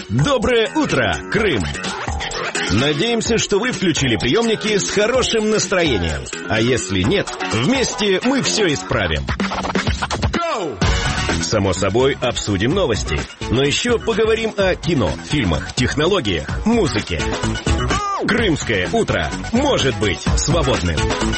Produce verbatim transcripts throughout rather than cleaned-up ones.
Доброе утро, Крым! Надеемся, что вы включили приемники с хорошим настроением. А если нет, вместе мы все исправим. Go! Само собой, обсудим новости. Но еще поговорим о кино, фильмах, технологиях, музыке. Крымское утро может быть свободным.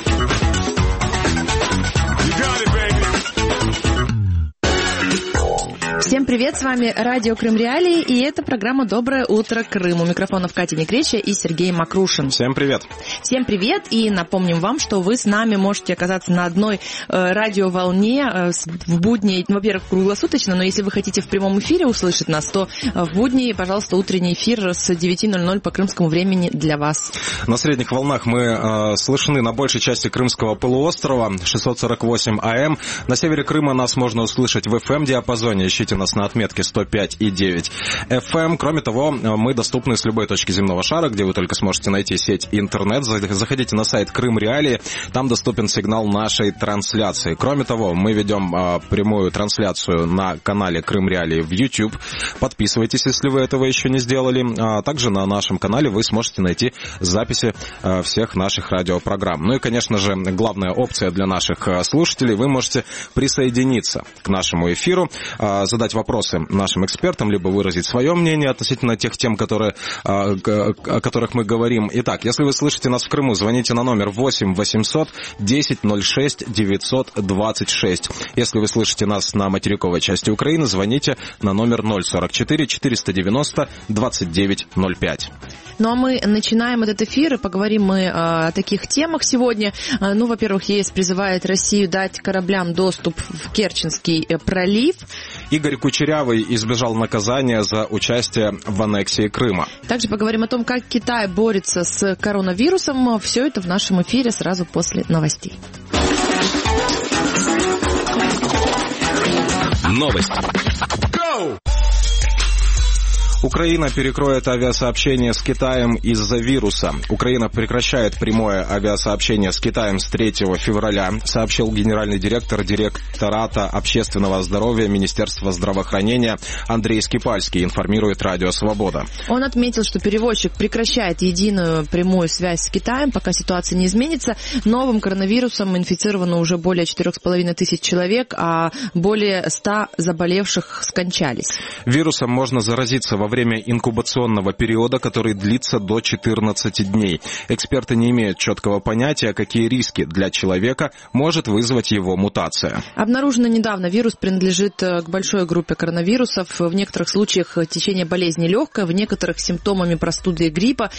Всем привет, с вами Радио Крым Реалии, и это программа «Доброе утро, Крым». У микрофонов Катя Некреча и Сергей Макрушин. Всем привет. Всем привет, и напомним вам, что вы с нами можете оказаться на одной э, радиоволне э, в будни, во-первых, круглосуточно, но если вы хотите в прямом эфире услышать нас, то э, в будни, пожалуйста, утренний эфир с девяти ноль-ноль по крымскому времени для вас. На средних волнах мы э, слышны на большей части Крымского полуострова, шестьсот сорок восемь АМ. На севере Крыма нас можно услышать в эф эм-диапазоне, ищите нас на отметке сто пять и девять эф эм. Кроме того, мы доступны с любой точки земного шара, где вы только сможете найти сеть интернет. Заходите на сайт Крым Реалии, там доступен сигнал нашей трансляции. Кроме того, мы ведем а, прямую трансляцию на канале Крым Реалии в YouTube. Подписывайтесь, если вы этого еще не сделали. А также на нашем канале вы сможете найти записи а, всех наших радиопрограмм. Ну и, конечно же, главная опция для наших слушателей, вы можете присоединиться к нашему эфиру, а, задать вопросы нашим экспертам, либо выразить свое мнение относительно тех тем, которые, о которых мы говорим. Итак, если вы слышите нас в Крыму, звоните на номер восемь восемьсот десять ноль шесть девятьсот двадцать шесть. Если вы слышите нас на материковой части Украины, звоните на номер ноль сорок четыре четыреста девяносто двадцать девять ноль пять. Ну а мы начинаем этот эфир, и поговорим мы о таких темах сегодня. Ну, во-первых, ЕС призывает Россию дать кораблям доступ в Керченский пролив. Игорь Кучерявый избежал наказания за участие в аннексии Крыма. Также поговорим о том, как Китай борется с коронавирусом. Все это в нашем эфире сразу после новостей. Новости. Go! Украина перекроет авиасообщение с Китаем из-за вируса. Украина прекращает прямое авиасообщение с Китаем с третьего февраля, сообщил генеральный директор директората общественного здоровья Министерства здравоохранения Андрей Скипальский, информирует Радио Свобода. Он отметил, что перевозчик прекращает единую прямую связь с Китаем, пока ситуация не изменится. Новым коронавирусом инфицировано уже более четырех с половиной тысяч человек, а более ста заболевших скончались. Вирусом можно заразиться во время инкубационного периода, который длится до четырнадцати дней. Эксперты не имеют четкого понятия, какие риски для человека может вызвать его мутация. Обнаружено недавно, вирус принадлежит к большой группе коронавирусов. В некоторых случаях течение болезни легкое, в некоторых с симптомами простуды и гриппа.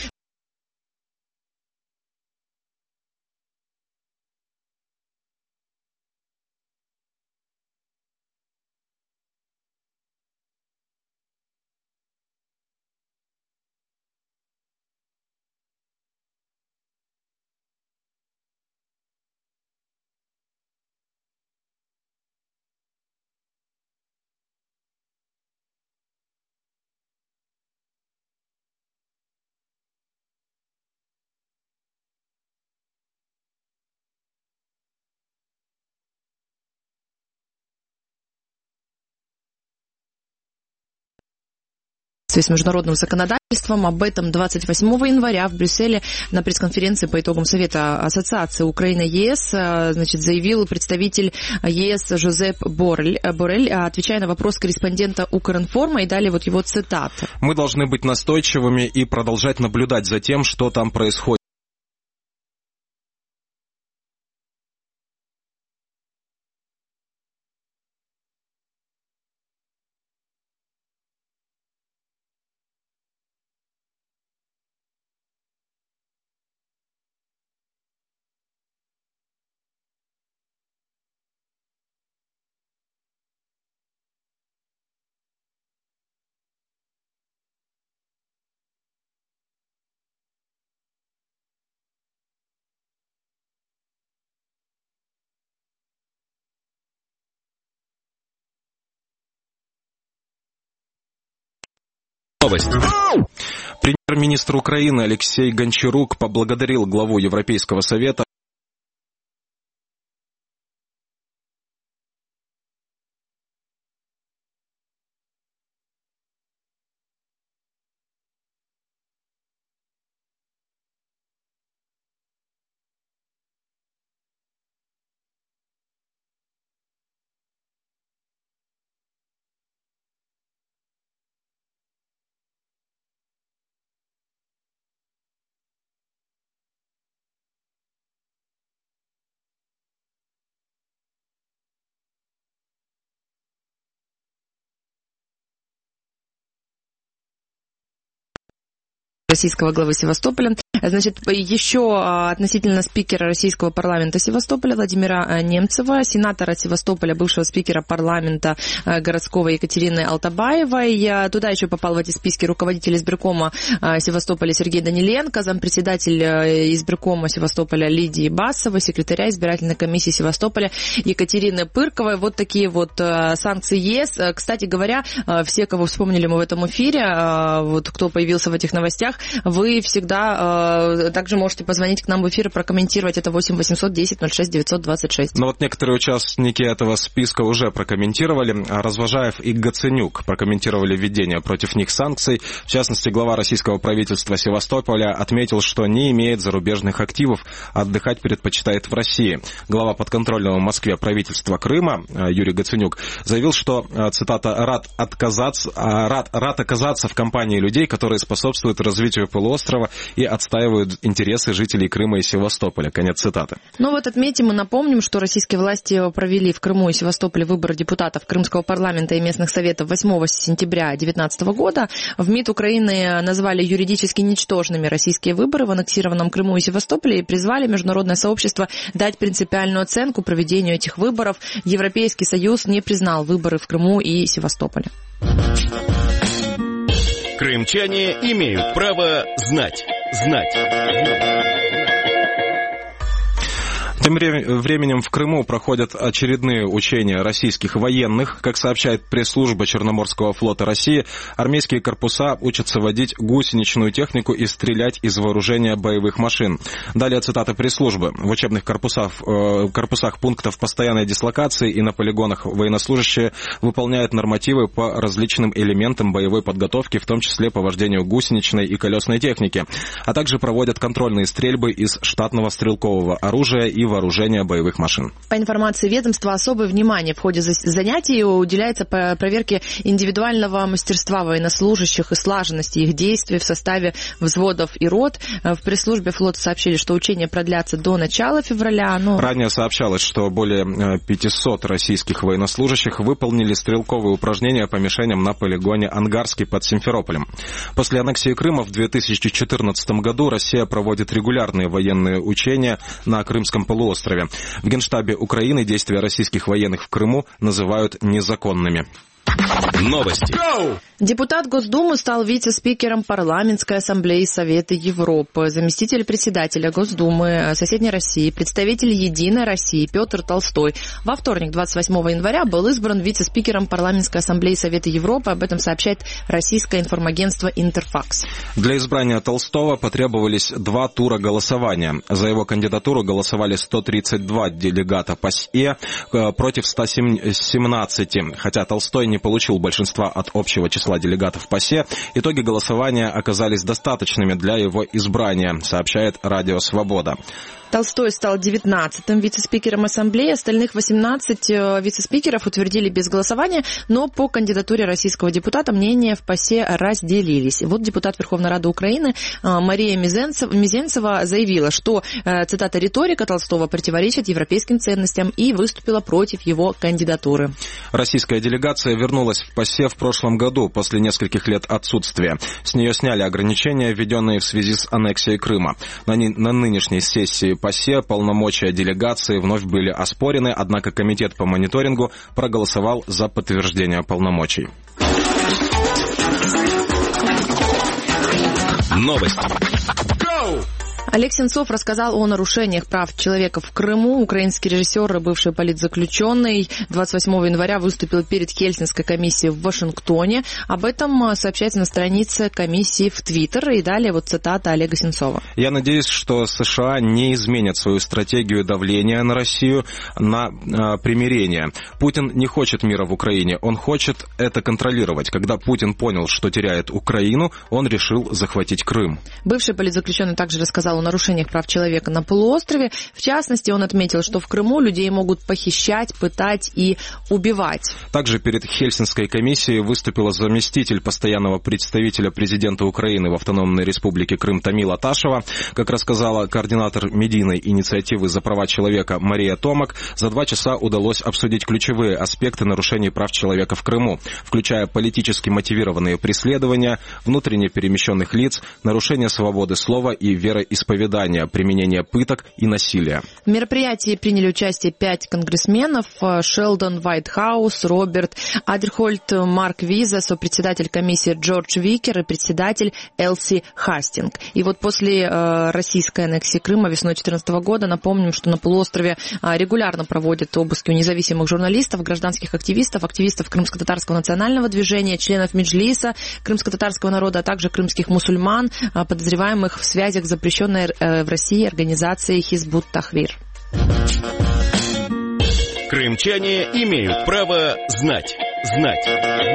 С международным законодательством. Об этом двадцать восьмого января в Брюсселе на пресс-конференции по итогам Совета Ассоциации Украина-ЕС значит, заявил представитель ЕС Жозеп Боррель, Боррель, отвечая на вопрос корреспондента Укринформа, и далее вот его цитата. Мы должны быть настойчивыми и продолжать наблюдать за тем, что там происходит. Новость. Премьер-министр Украины Алексей Гончарук поблагодарил главу Европейского совета российского главы Севастополя. Значит, еще относительно спикера российского парламента Севастополя Владимира Немцева, сенатора Севастополя, бывшего спикера парламента городского Екатерины Алтабаевой. Туда еще попал в эти списки руководитель избиркома Севастополя Сергей Даниленко, зампредседатель избиркома Севастополя Лидии Басовой, секретаря избирательной комиссии Севастополя Екатерины Пырковой. Вот такие вот санкции ЕС. Кстати говоря, все, кого вспомнили мы в этом эфире, вот кто появился в этих новостях, вы всегда также можете позвонить к нам в эфир и прокомментировать. Это восемь восемьсот десять ноль шесть девятьсот двадцать шесть. Ну вот некоторые участники этого списка уже прокомментировали. Развожаев и Гаценюк прокомментировали введение против них санкций. В частности, глава российского правительства Севастополя отметил, что не имеет зарубежных активов, а отдыхать предпочитает в России. Глава подконтрольного Москве правительства Крыма Юрий Гаценюк заявил, что, цитата, «рад, отказаться, рад, рад оказаться в компании людей, которые способствуют развитию полуострова и отстаивают интересы жителей Крыма и Севастополя». Конец цитаты. Ну вот отметим и напомним, что российские власти провели в Крыму и Севастополе выборы депутатов Крымского парламента и местных советов восьмого сентября две тысячи девятнадцатого года. В МИД Украины назвали юридически ничтожными российские выборы в аннексированном Крыму и Севастополе и призвали международное сообщество дать принципиальную оценку проведению этих выборов. Европейский Союз не признал выборы в Крыму и Севастополе. Крымчане имеют право знать. Знать. Тем временем в Крыму проходят очередные учения российских военных. Как сообщает пресс-служба Черноморского флота России, армейские корпуса учатся водить гусеничную технику и стрелять из вооружения боевых машин. Далее цитата пресс-службы. В учебных корпусах, э, корпусах пунктов постоянной дислокации и на полигонах военнослужащие выполняют нормативы по различным элементам боевой подготовки, в том числе по вождению гусеничной и колесной техники, а также проводят контрольные стрельбы из штатного стрелкового оружия и вооружения боевых машин. По информации ведомства, особое внимание в ходе занятий уделяется проверке индивидуального мастерства военнослужащих и слаженности их действий в составе взводов и рот. В пресс-службе флота сообщили, что учения продлятся до начала февраля. Но... Ранее сообщалось, что более пятисот российских военнослужащих выполнили стрелковые упражнения по мишеням на полигоне Ангарский под Симферополем. После аннексии Крыма в две тысячи четырнадцатом году Россия проводит регулярные военные учения на Крымском полуострове. В Генштабе Украины действия российских военных в Крыму называют незаконными. Новости. Депутат Госдумы стал вице-спикером Парламентской ассамблеи Совета Европы. Заместитель председателя Госдумы соседней России, представитель Единой России Петр Толстой во вторник, двадцать восьмого января, был избран вице-спикером Парламентской ассамблеи Совета Европы. Об этом сообщает российское информагентство «Интерфакс». Для избрания Толстого потребовались два тура голосования. За его кандидатуру голосовали сто тридцать два делегата ПАСЕ против ста семнадцати, хотя Толстой не получил большинства от общего числа делегатов ПАСЕ. Итоги голосования оказались достаточными для его избрания, сообщает Радио Свобода. Толстой стал девятнадцатым вице-спикером Ассамблеи. Остальных восемнадцать вице-спикеров утвердили без голосования, но по кандидатуре российского депутата мнения в ПАСЕ разделились. Вот депутат Верховной Рады Украины Мария Мизенцева заявила, что, цитата, «риторика Толстого противоречит европейским ценностям» и выступила против его кандидатуры. Российская делегация вернулась в ПАСЕ в прошлом году после нескольких лет отсутствия. С нее сняли ограничения, введенные в связи с аннексией Крыма. На, на нынешней сессии ПАСЕ полномочия делегации вновь были оспорены, однако комитет по мониторингу проголосовал за подтверждение полномочий. Новости. Олег Сенцов рассказал о нарушениях прав человека в Крыму. Украинский режиссер, бывший политзаключенный, двадцать восьмого января выступил перед Хельсинской комиссией в Вашингтоне. Об этом сообщается на странице комиссии в Твиттер. И далее вот цитата Олега Сенцова. «Я надеюсь, что США не изменят свою стратегию давления на Россию на э, примирение. Путин не хочет мира в Украине, он хочет это контролировать. Когда Путин понял, что теряет Украину, он решил захватить Крым». Бывший политзаключенный также рассказал рассказал о нарушениях прав человека на полуострове. В частности, он отметил, что в Крыму людей могут похищать, пытать и убивать. Также перед Хельсинской комиссией выступила заместитель постоянного представителя президента Украины в Автономной Республике Крым Тамила Ташева. Как рассказала координатор медийной инициативы за права человека Мария Томак, за два часа удалось обсудить ключевые аспекты нарушений прав человека в Крыму, включая политически мотивированные преследования, внутренне перемещенных лиц, нарушение свободы слова и вероисповедания, применение пыток и насилия. В мероприятии приняли участие пять конгрессменов: Шелдон Уайтхаус, Роберт Адерхольд, Марк Виза, сопредседатель комиссии Джордж Викер и председатель Элси Хастинг. И вот после э, российской аннексии Крыма весной две тысячи четырнадцатого года, напомним, что на полуострове э, регулярно проводят обыски у независимых журналистов, гражданских активистов, активистов крымско-татарского национального движения, членов Меджлиса крымско-татарского народа, а также крымских мусульман, э, подозреваемых в связях с запрещенной э, в России организацией Хизбут Тахрир. Крымчане имеют право знать. Знать.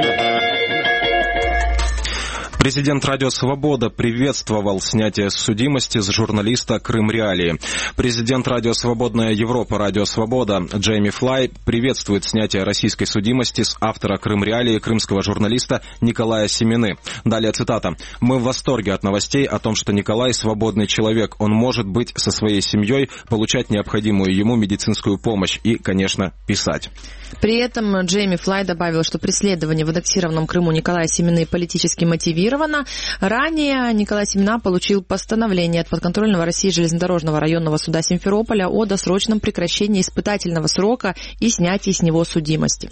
Президент Радио Свобода приветствовал снятие судимости с журналиста Крым Реалии. Президент Радио Свободная Европа Радио Свобода Джейми Флай приветствует снятие российской судимости с автора Крым Реалии, крымского журналиста Николая Семины. Далее цитата. «Мы в восторге от новостей о том, что Николай свободный человек. Он может быть со своей семьей, получать необходимую ему медицинскую помощь и, конечно, писать». При этом Джейми Флай добавил, что преследование в аннексированном Крыму Николая Семины политически мотивировано. Ранее Николай Семина получил постановление от подконтрольного России железнодорожного районного суда Симферополя о досрочном прекращении испытательного срока и снятии с него судимости.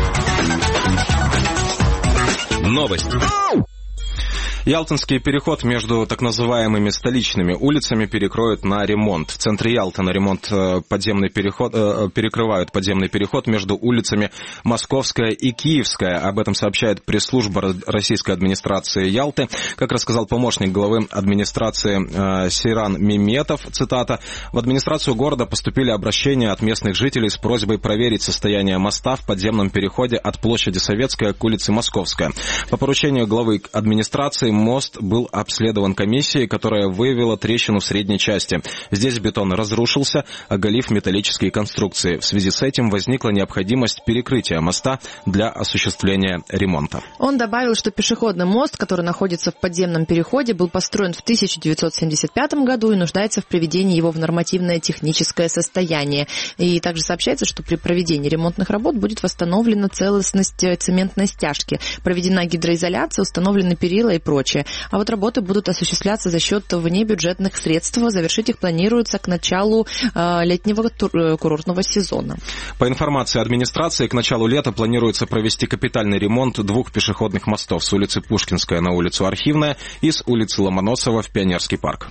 Новость. Ялтинский переход между так называемыми столичными улицами перекроют на ремонт. В центре Ялты на ремонт подземный переход, перекрывают подземный переход между улицами Московская и Киевская. Об этом сообщает пресс-служба российской администрации Ялты. Как рассказал помощник главы администрации Сейран Меметов, цитата, «В администрацию города поступили обращения от местных жителей с просьбой проверить состояние моста в подземном переходе от площади Советская к улице Московская. По поручению главы администрации мост был обследован комиссией, которая выявила трещину в средней части. Здесь бетон разрушился, оголив металлические конструкции. В связи с этим возникла необходимость перекрытия моста для осуществления ремонта». Он добавил, что пешеходный мост, который находится в подземном переходе, был построен в тысяча девятьсот семьдесят пятом году и нуждается в приведении его в нормативное техническое состояние. И также сообщается, что при проведении ремонтных работ будет восстановлена целостность цементной стяжки, проведена гидроизоляция, установлены перила и прочее. А вот работы будут осуществляться за счет внебюджетных средств. Завершить их планируется к началу э, летнего тур- курортного сезона. По информации администрации, к началу лета планируется провести капитальный ремонт двух пешеходных мостов с улицы Пушкинская на улицу Архивная и с улицы Ломоносова в Пионерский парк.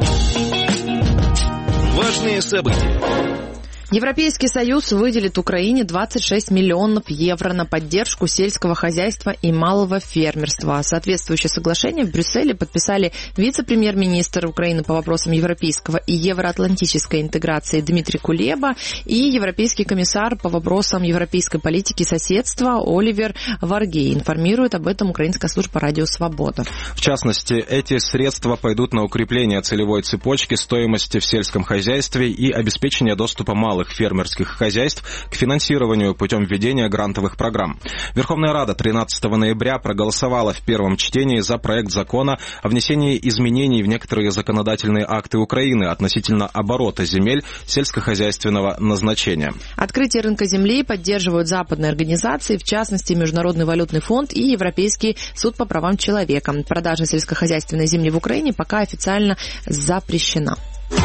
Важные события. Европейский Союз выделит Украине двадцать шесть миллионов евро на поддержку сельского хозяйства и малого фермерства. Соответствующее соглашение в Брюсселе подписали вице-премьер-министр Украины по вопросам европейского и евроатлантической интеграции Дмитрий Кулеба и европейский комиссар по вопросам европейской политики и соседства Оливер Варгей. Информирует об этом украинская служба «Радио Свобода». В частности, эти средства пойдут на укрепление целевой цепочки стоимости в сельском хозяйстве и обеспечение доступа малых фермерских хозяйств к финансированию путем введения грантовых программ. Верховная Рада тринадцатого ноября проголосовала в первом чтении за проект закона о внесении изменений в некоторые законодательные акты Украины относительно оборота земель сельскохозяйственного назначения. Открытие рынка земли поддерживают западные организации, в частности Международный валютный фонд и Европейский суд по правам человека. Продажа сельскохозяйственной земли в Украине пока официально запрещена.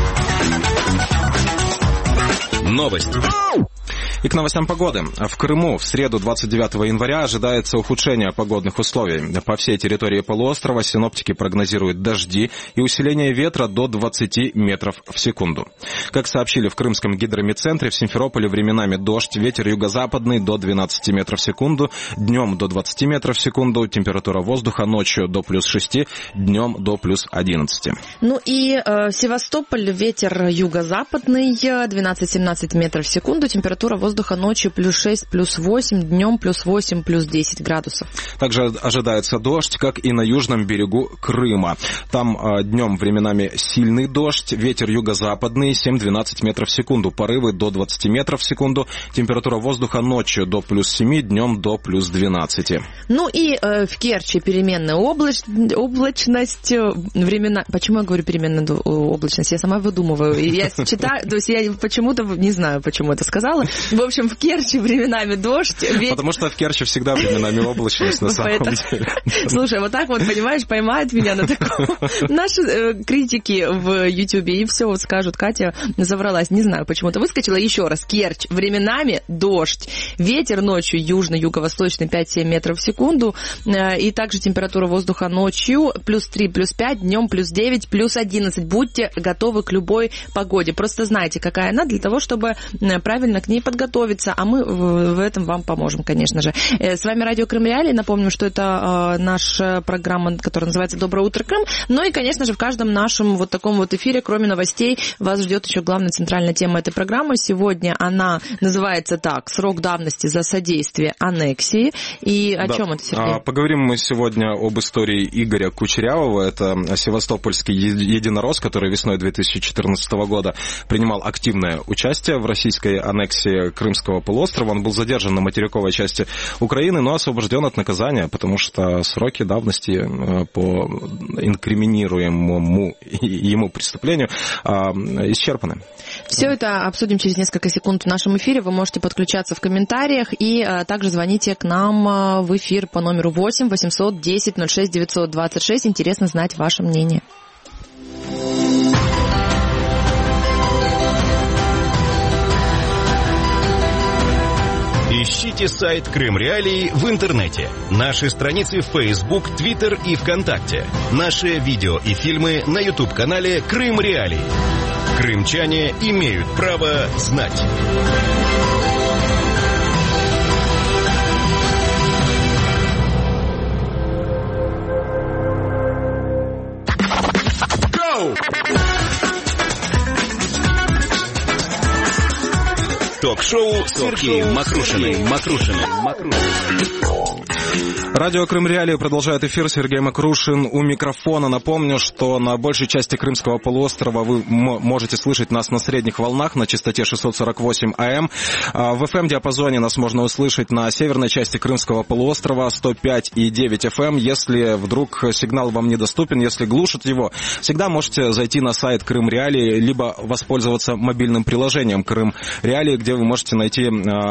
Новость. И к новостям погоды. В Крыму в среду двадцать девятого января ожидается ухудшение погодных условий. По всей территории полуострова синоптики прогнозируют дожди и усиление ветра до двадцати метров в секунду. Как сообщили в Крымском гидромедцентре, в Симферополе временами дождь, ветер юго-западный до двенадцати метров в секунду, днем до двадцати метров в секунду, температура воздуха ночью до плюс шести, днем до плюс одиннадцати. Ну и э, Севастополь, ветер юго-западный двенадцать-семнадцать метров в секунду, температура воздуха воздуха ночью плюс шесть, плюс восемь, днем плюс восемь, плюс десять градусов. Также ожидается дождь, как и на южном берегу Крыма. Там э, днем временами сильный дождь, ветер юго-западный семь-двенадцать метров в секунду, порывы до двадцати метров в секунду, температура воздуха ночью до плюс семи, днем до плюс двенадцати. Ну и э, в Керчи переменная облач... облачность, времена... Почему я говорю переменная облачность? Я сама выдумываю. Я читаю, то есть я почему-то не знаю, почему это сказала. В общем, в Керчи временами дождь. Ведь... Потому что в Керчи всегда временами облачность на самом деле. Слушай, вот так вот, понимаешь, поймают меня на таком. Наши э, критики в Ютьюбе и все вот скажут, Катя завралась. Не знаю, почему-то выскочила. Еще раз, Керчь, временами дождь. Ветер ночью южный, юго-восточный пять-семь метров в секунду. Э, и также температура воздуха ночью плюс три, плюс пять, днем плюс девять, плюс одиннадцать. Будьте готовы к любой погоде. Просто знайте, какая она, для того, чтобы правильно к ней подготовиться. А мы в этом вам поможем, конечно же. С вами Радио Крым Реалии. Напомню, что это э, наша программа, которая называется «Доброе утро, Крым». Ну и, конечно же, в каждом нашем вот таком вот эфире, кроме новостей, вас ждет еще главная центральная тема этой программы. Сегодня она называется так: «Срок давности за содействие аннексии». И о да. чем это, Сергей? Поговорим мы сегодня об истории Игоря Кучерявого. Это севастопольский единорос, который весной две тысячи четырнадцатого года принимал активное участие в российской аннексии Крымского полуострова. Он был задержан на материковой части Украины, но освобожден от наказания, потому что сроки давности по инкриминируемому ему преступлению исчерпаны. Все это обсудим через несколько секунд в нашем эфире. Вы можете подключаться в комментариях и также звоните к нам в эфир по номеру восемь восемьсот десять ноль шесть девятьсот двадцать шесть. Интересно знать ваше мнение. Ищите сайт Крым Реалии в интернете. Наши страницы в Facebook, Twitter и ВКонтакте. Наши видео и фильмы на YouTube-канале Крым Реалии. Крымчане имеют право знать. Ток-шоу с Сергеем Макрушиным. Макрушиным. Радио Крым Реалии продолжает эфир. Сергей Макрушин у микрофона. Напомню, что на большей части Крымского полуострова вы можете слышать нас на средних волнах на частоте шестьсот сорок восемь АМ. В эф эм-диапазоне нас можно услышать на северной части Крымского полуострова сто пять и девять эф эм. Если вдруг сигнал вам недоступен, если глушит его, всегда можете зайти на сайт Крым Реалии, либо воспользоваться мобильным приложением Крым Реалии, где вы можете найти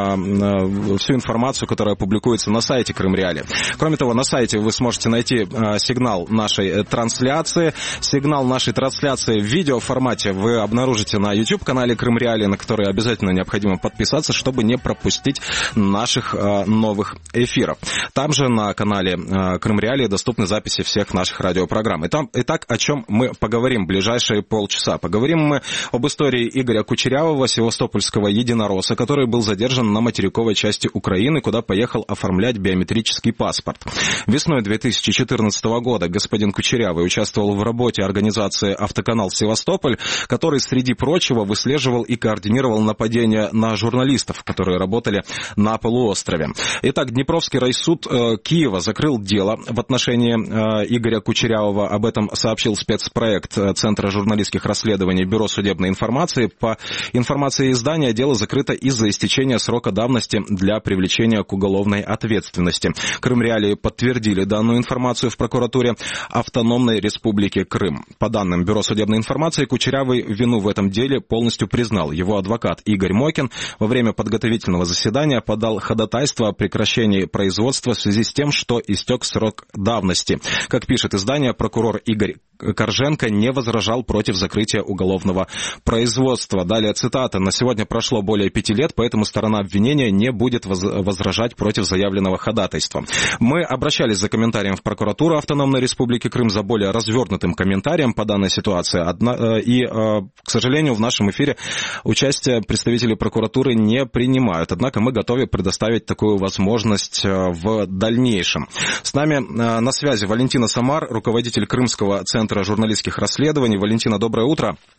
всю информацию, которая публикуется на сайте Крым Реалии. Кроме того, на сайте вы сможете найти э, сигнал нашей трансляции. Сигнал нашей трансляции в видеоформате вы обнаружите на YouTube-канале Крым Реалии, на который обязательно необходимо подписаться, чтобы не пропустить наших э, новых эфиров. Там же на канале э, Крым Реалии доступны записи всех наших радиопрограмм. И там, итак, о чем мы поговорим в ближайшие полчаса. Поговорим мы об истории Игоря Кучерявого, севастопольского единороса, который был задержан на материковой части Украины, куда поехал оформлять биометрический паспорт. Весной две тысячи четырнадцатого года господин Кучерявый участвовал в работе организации «Автоканал Севастополь», который, среди прочего, выслеживал и координировал нападения на журналистов, которые работали на полуострове. Итак, Днепровский райсуд э, Киева закрыл дело в отношении э, Игоря Кучерявого. Об этом сообщил спецпроект Центра журналистских расследований Бюро судебной информации. По информации издания, дело закрыто из-за истечения срока давности для привлечения к уголовной ответственности. Крым Реалии подтвердили данную информацию в прокуратуре Автономной Республики Крым. По данным Бюро судебной информации, Кучерявый вину в этом деле полностью признал. Его адвокат Игорь Мокин во время подготовительного заседания подал ходатайство о прекращении производства в связи с тем, что истек срок давности. Как пишет издание, прокурор Игорь Корженко не возражал против закрытия уголовного производства. Далее цитата. «На сегодня прошло более пяти лет, поэтому сторона обвинения не будет возражать против заявленного ходатайства». Мы обращались за комментарием в прокуратуру Автономной Республики Крым, за более развернутым комментарием по данной ситуации. И, к сожалению, в нашем эфире участие представителей прокуратуры не принимают. Однако мы готовы предоставить такую возможность в дальнейшем. С нами на связи Валентина Самар, руководитель Крымского центра журналистских расследований. Валентина, доброе утро.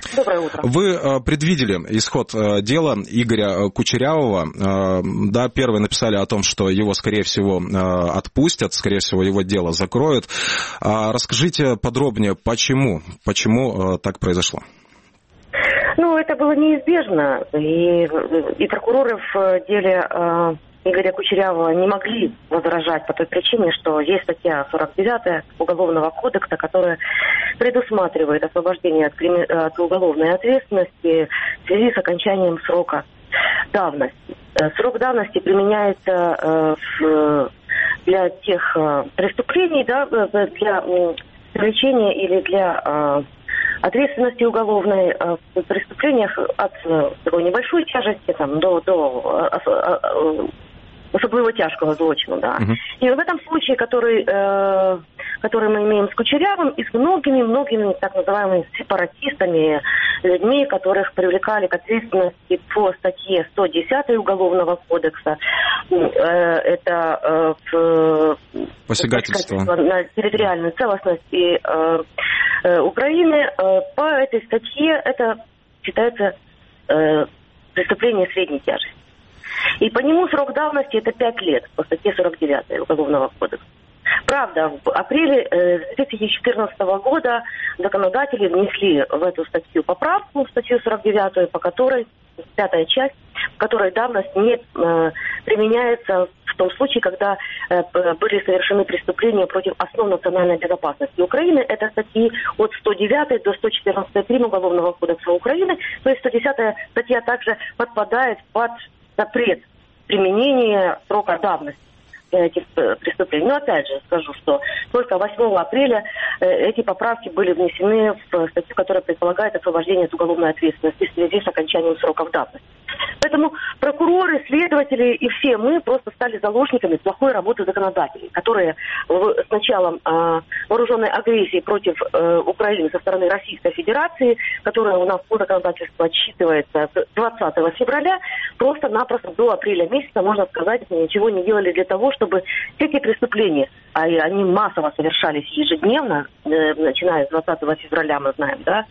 Доброе утро. Вы предвидели исход дела Игоря Кучерявого. Да, первые написали о том, что его, скорее всего, отпустят, скорее всего, его дело закроют. Расскажите подробнее, почему, почему так произошло? Ну, это было неизбежно, и, и прокуроры в деле э, Игоря Кучерявого не могли возражать по той причине, что есть статья сорок девятая Уголовного кодекса, которая предусматривает освобождение от, крими... от уголовной ответственности в связи с окончанием срока давности. Срок давности применяется э, в, для тех э, преступлений, да, для э, привлечения или для... Э, ответственности уголовной э, в преступлениях от э, такой небольшой тяжести там, до, до э, э, особо тяжкого злочина. Да. Uh-huh. И в этом случае, который, э, который мы имеем с Кучерявым, и с многими-многими так называемыми сепаратистами, людьми, которых привлекали к ответственности по статье сто десятой Уголовного кодекса, э, это э, посягательство на территориальную целостность и э, Украины, по этой статье это считается э, преступление средней тяжести. И по нему срок давности это пять лет по статье сорок девятой Уголовного кодекса. Правда, в апреле две тысячи четырнадцатого года законодатели внесли в эту статью поправку, в статью сорок девятую, по которой, пятая часть, в которой давность не э, применяется в том случае, когда э, были совершены преступления против основ национальной безопасности Украины. Это статьи от сто девятой до сто четырнадцатой прим. Уголовного кодекса Украины. То есть сто десятая статья также подпадает под запрет применения срока давности этих преступлений. Но опять же скажу, что только восьмого апреля эти поправки были внесены в статью, которая предполагает освобождение от уголовной ответственности в связи с окончанием сроков давности. Поэтому прокуроры, следователи и все мы просто стали заложниками плохой работы законодателей, которые с началом э, вооруженной агрессии против э, Украины со стороны Российской Федерации, которая у нас по законодательству отсчитывается двадцатого февраля, просто-напросто до апреля месяца, можно сказать, ничего не делали для того, чтобы эти преступления, а они массово совершались ежедневно, э, начиная с двадцатого февраля, мы знаем, да,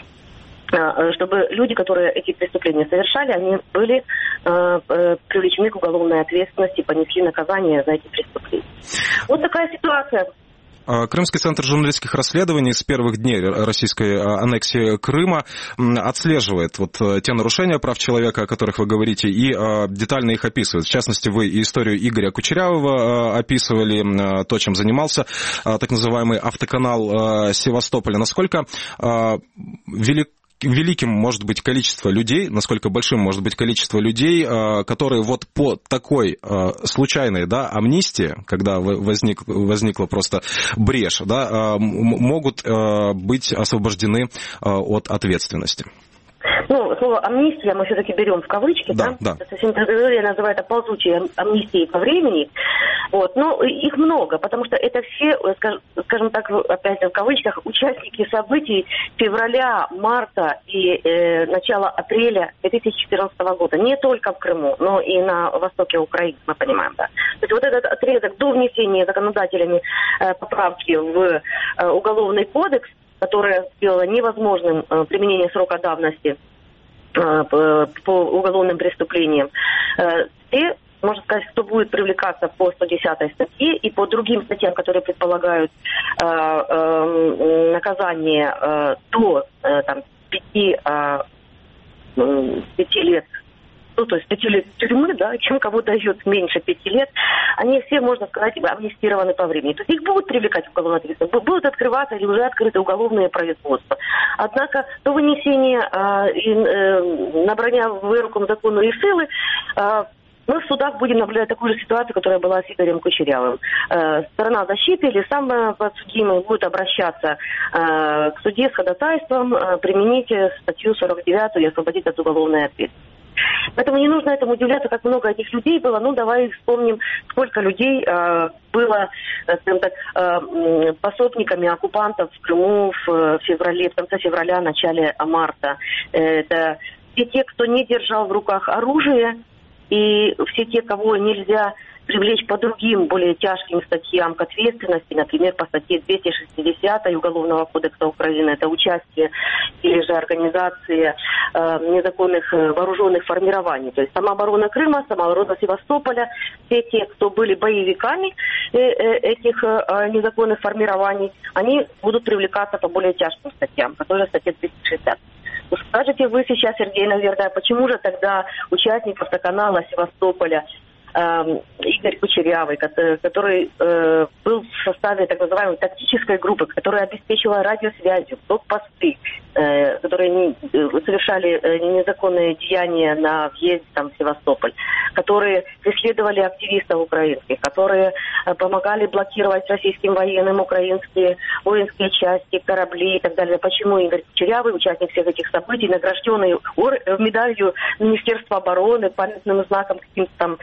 чтобы люди, которые эти преступления совершали, они были э, э, привлечены к уголовной ответственности, понесли наказание за эти преступления. Вот такая ситуация. Крымский центр журналистских расследований с первых дней российской аннексии Крыма отслеживает вот те нарушения прав человека, о которых вы говорите, и детально их описывает. В частности, вы и историю Игоря Кучерявого описывали, то, чем занимался так называемый автоканал Севастополя. Насколько велик великим может быть количество людей, насколько большим может быть количество людей, которые вот по такой случайной, да, амнистии, когда возник, возникла просто брешь, да, могут быть освобождены от ответственности? Ну, слово амнистия мы все-таки берем в кавычки, да? Да, да. Совсем называют это ползучей амнистией по времени. Вот. Но их много, потому что это все, скажем так, опять же в кавычках, участники событий февраля, марта и э, начала апреля две тысячи четырнадцатого года. Не только в Крыму, но и на востоке Украины, мы понимаем, да. То есть вот этот отрезок до внесения законодателями э, поправки в э, Уголовный кодекс, которая сделала невозможным э, применение срока давности э, по, по уголовным преступлениям, э, все, можно сказать, кто будет привлекаться по сто десятой статье и по другим статьям, которые предполагают э, э, наказание э, до э, там, пяти, э, пяти лет, ну, то есть пяти лет тюрьмы, да, чем кого дают меньше пяти лет, они все, можно сказать, амнистированы по времени. То есть их будут привлекать в уголовную ответственность, будут открываться или уже открыты уголовные производства. Однако до вынесения э, и, э, набрания выроком закону и силы э, мы в судах будем наблюдать такую же ситуацию, которая была с Игорем Кучерявым. Э, сторона защиты или сам подсудимый будет обращаться э, к суде с ходатайством э, применить статью сорок девятую и освободить от уголовной ответственности. Поэтому не нужно этому удивляться, как много этих людей было. Ну, давай вспомним, сколько людей э, было, э, скажем так, э, пособниками оккупантов в Крыму в феврале, в конце февраля, начале марта. Это все те, кто не держал в руках оружие, и все те, кого нельзя привлечь по другим, более тяжким статьям к ответственности, например, по статье двести шестьдесят Уголовного кодекса Украины, это участие или же организация э, незаконных э, вооруженных формирований. То есть самооборона Крыма, самооборона Севастополя, все те, кто были боевиками э, э, этих э, незаконных формирований, они будут привлекаться по более тяжким статьям, которые статья двести шестьдесят. Скажете вы сейчас, Сергей, наверное, почему же тогда участников канала Севастополя Игорь Кучерявый, который э, был в составе так называемой тактической группы, которая обеспечивала радиосвязью, блокпосты, э, которые совершали незаконные деяния на въезде там, в Севастополь, которые преследовали активистов украинских, которые помогали блокировать российским военным украинские воинские части, корабли и так далее. Почему Игорь Кучерявый, участник всех этих событий, награжденный медалью Министерства обороны, памятным знаком каким-то там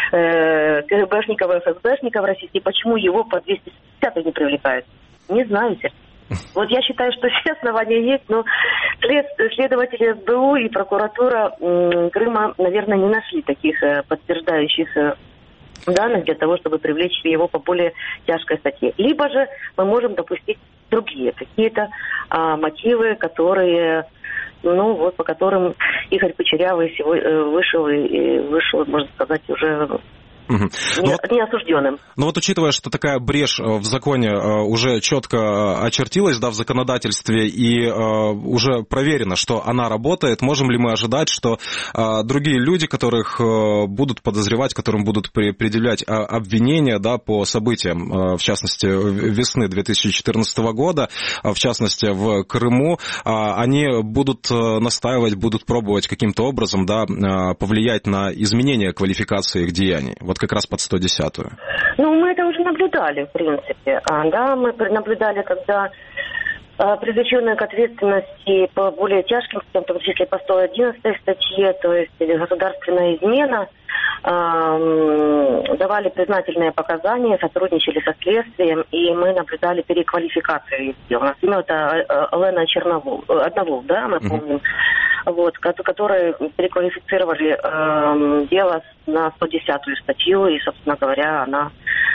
КГБшников и ФСБшников российских, почему его по двести шестьдесят не привлекают? Не знаю, Сергей. Вот я считаю, что все основания есть, но след, следователи эс бэ у и прокуратура м, Крыма, наверное, не нашли таких э, подтверждающих э, данных для того, чтобы привлечь его по более тяжкой статье. Либо же мы можем допустить другие какие-то а, мотивы, которые, ну вот, по которым Игорь Кучерявый сегодня вышел и вышел, можно сказать, уже Угу. Не, вот, не осужденным. Но вот учитывая, что такая брешь в законе уже четко очертилась, да, в законодательстве, и uh, уже проверено, что она работает, можем ли мы ожидать, что uh, другие люди, которых uh, будут подозревать, которым будут предъявлять uh, обвинения, да, по событиям, uh, в частности, весны две тысячи четырнадцатого года, uh, в частности, в Крыму, uh, они будут uh, настаивать, будут пробовать каким-то образом, да, uh, повлиять на изменение квалификации их деяний? Вот как раз под сто десятую. Ну, мы это уже наблюдали, в принципе. А, да, мы наблюдали, когда а, привлеченные к ответственности по более тяжким, в том числе по сто одиннадцатой статье, то есть государственная измена, а, давали признательные показания, сотрудничали со следствием, и мы наблюдали переквалификацию их дел. Например, это Лена Черновол, Одновол, да, мы помним, mm-hmm. вот, которые переквалифицировали э, дело на сто десятую статью, и, собственно говоря, она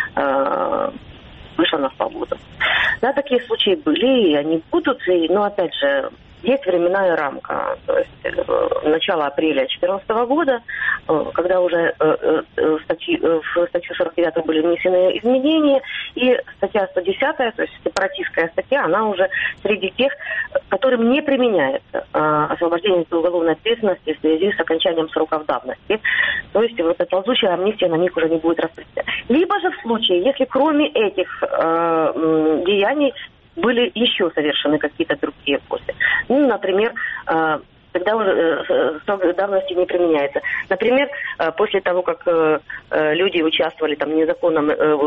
э, вышла на свободу. Да, такие случаи были, и они будут, и, но, опять же, есть временная рамка, то есть э, начало апреля две тысячи четырнадцатого года, э, когда уже э, э, статьи, э, в статью сорок девятую были внесены изменения, и статья сто десятая, то есть сепаратистская статья, она уже среди тех, которым не применяется э, освобождение от уголовной ответственности в связи с окончанием сроков давности. То есть вот эта ползучая амнистия на них уже не будет распространяться. Либо же в случае, если кроме этих э, деяний были еще совершены какие-то другие после. Ну, например, когда уже срок давности не применяется. Например, после того, как люди участвовали там незаконном,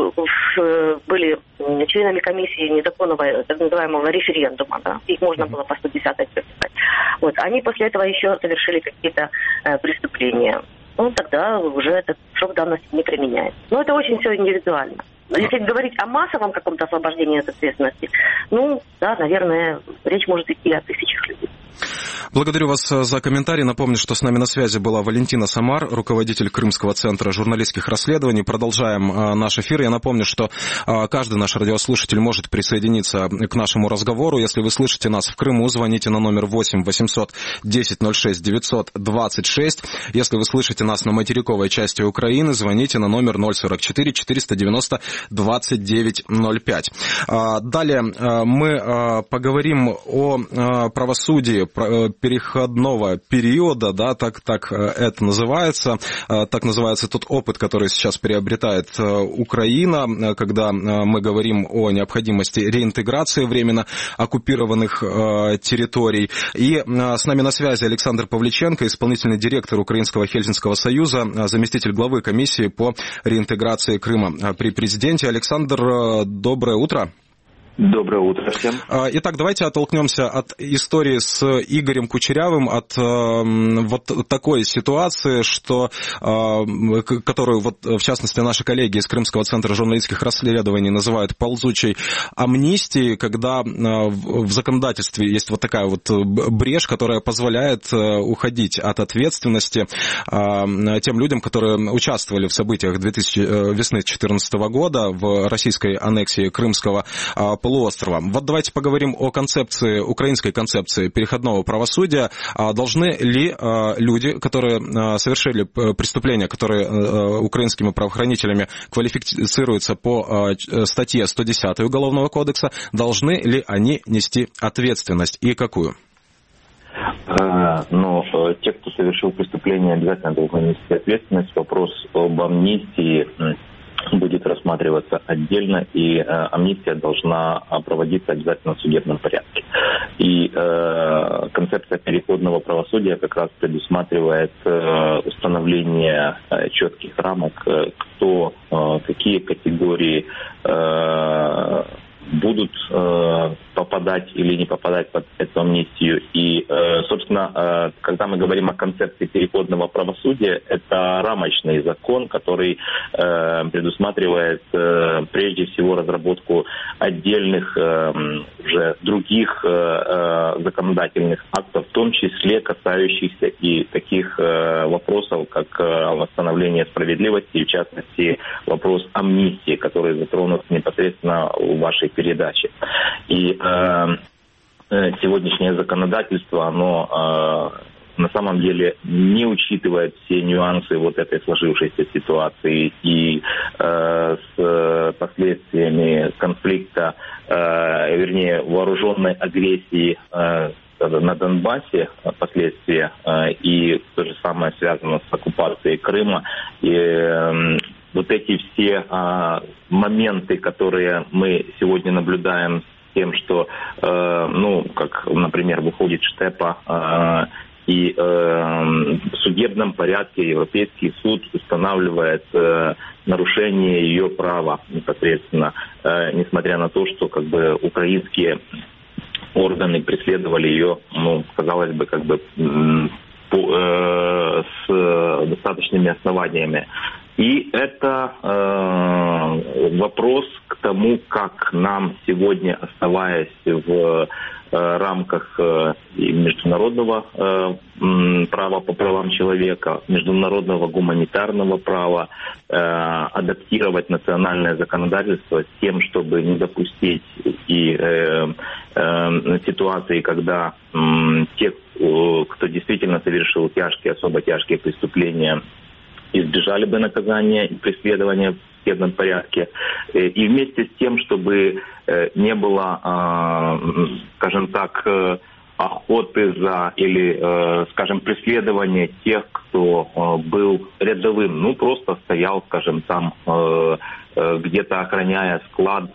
были членами комиссии незаконного, так называемого референдума, да, их можно было по сто десятой отвергать. Вот, они после этого еще совершили какие-то преступления. Ну, тогда уже этот срок давности не применяется. Но это очень все индивидуально. Если говорить о массовом каком-то освобождении от ответственности, ну, да, наверное, речь может идти о тысячах людей. Благодарю вас за комментарий. Напомню, что с нами на связи была Валентина Самар, руководитель Крымского центра журналистских расследований. Продолжаем наш эфир. Я напомню, что каждый наш радиослушатель может присоединиться к нашему разговору. Если вы слышите нас в Крыму, звоните на номер восемь восемьсот десять ноль шесть девятьсот двадцать шесть. Если вы слышите нас на материковой части Украины, звоните на номер ноль сорок четыре четыреста девяносто двадцать девять ноль пять. Далее мы поговорим о правосудии переходного периода, да, так, так это называется, так называется тот опыт, который сейчас приобретает Украина, когда мы говорим о необходимости реинтеграции временно оккупированных территорий. И с нами на связи Александр Павличенко, исполнительный директор Украинского Хельсинского союза, заместитель главы комиссии по реинтеграции Крыма при президенте. Александр, доброе утро. Доброе утро всем. Итак, давайте оттолкнемся от истории с Игорем Кучерявым, от э, вот такой ситуации, что, э, которую, вот, в частности, наши коллеги из Крымского центра журналистских расследований называют ползучей амнистией, когда э, в законодательстве есть вот такая вот брешь, которая позволяет э, уходить от ответственности э, тем людям, которые участвовали в событиях две тысячи, э, весны две тысячи четырнадцатого года в российской аннексии Крымского э, полуострова. Вот давайте поговорим о концепции, украинской концепции переходного правосудия. Должны ли люди, которые совершили преступления, которые украинскими правоохранителями квалифицируются по статье сто десять Уголовного кодекса, должны ли они нести ответственность и какую? Но те, кто совершил преступление, обязательно должны нести ответственность. Вопрос об амнистии будет рассматриваться отдельно, и э, амнистия должна проводиться обязательно в судебном порядке. И э, концепция переходного правосудия как раз предусматривает э, установление э, четких рамок, э, кто, э, какие категории э, будут э, попадать или не попадать под эту амнистию. И, э, собственно, э, когда мы говорим о концепции переходного правосудия, это рамочный закон, который э, предусматривает э, прежде всего разработку отдельных э, уже других э, э, законодательных актов, в том числе касающихся и таких э, вопросов, как э, восстановление справедливости, и в частности вопрос амнистии, который затронут непосредственно в вашей передаче. И э, сегодняшнее законодательство, оно э, на самом деле не учитывает все нюансы вот этой сложившейся ситуации и э, с последствиями конфликта, э, вернее, вооруженной агрессии э, на Донбассе, последствия, э, и то же самое связано с оккупацией Крыма. И э, вот эти все э, моменты, которые мы сегодня наблюдаем с тем, что, э, ну, как, например, выходит Штепа, э, и э, в судебном порядке Европейский суд устанавливает э, нарушение ее права непосредственно, э, несмотря на то, что как бы украинские органы преследовали ее, ну, казалось бы, как бы по, э, с достаточными основаниями. И это э, вопрос к тому, как нам сегодня, оставаясь в э, рамках э, международного э, права по правам человека, международного гуманитарного права, э, адаптировать национальное законодательство с тем, чтобы не допустить и э, э, ситуации, когда э, те, кто действительно совершил тяжкие, особо тяжкие преступления, избежали бы наказания и преследования в судебном порядке. И вместе с тем, чтобы не было, скажем так, охоты за или, скажем, преследования тех, кто был рядовым, ну, просто стоял, скажем, там, где-то охраняя склад,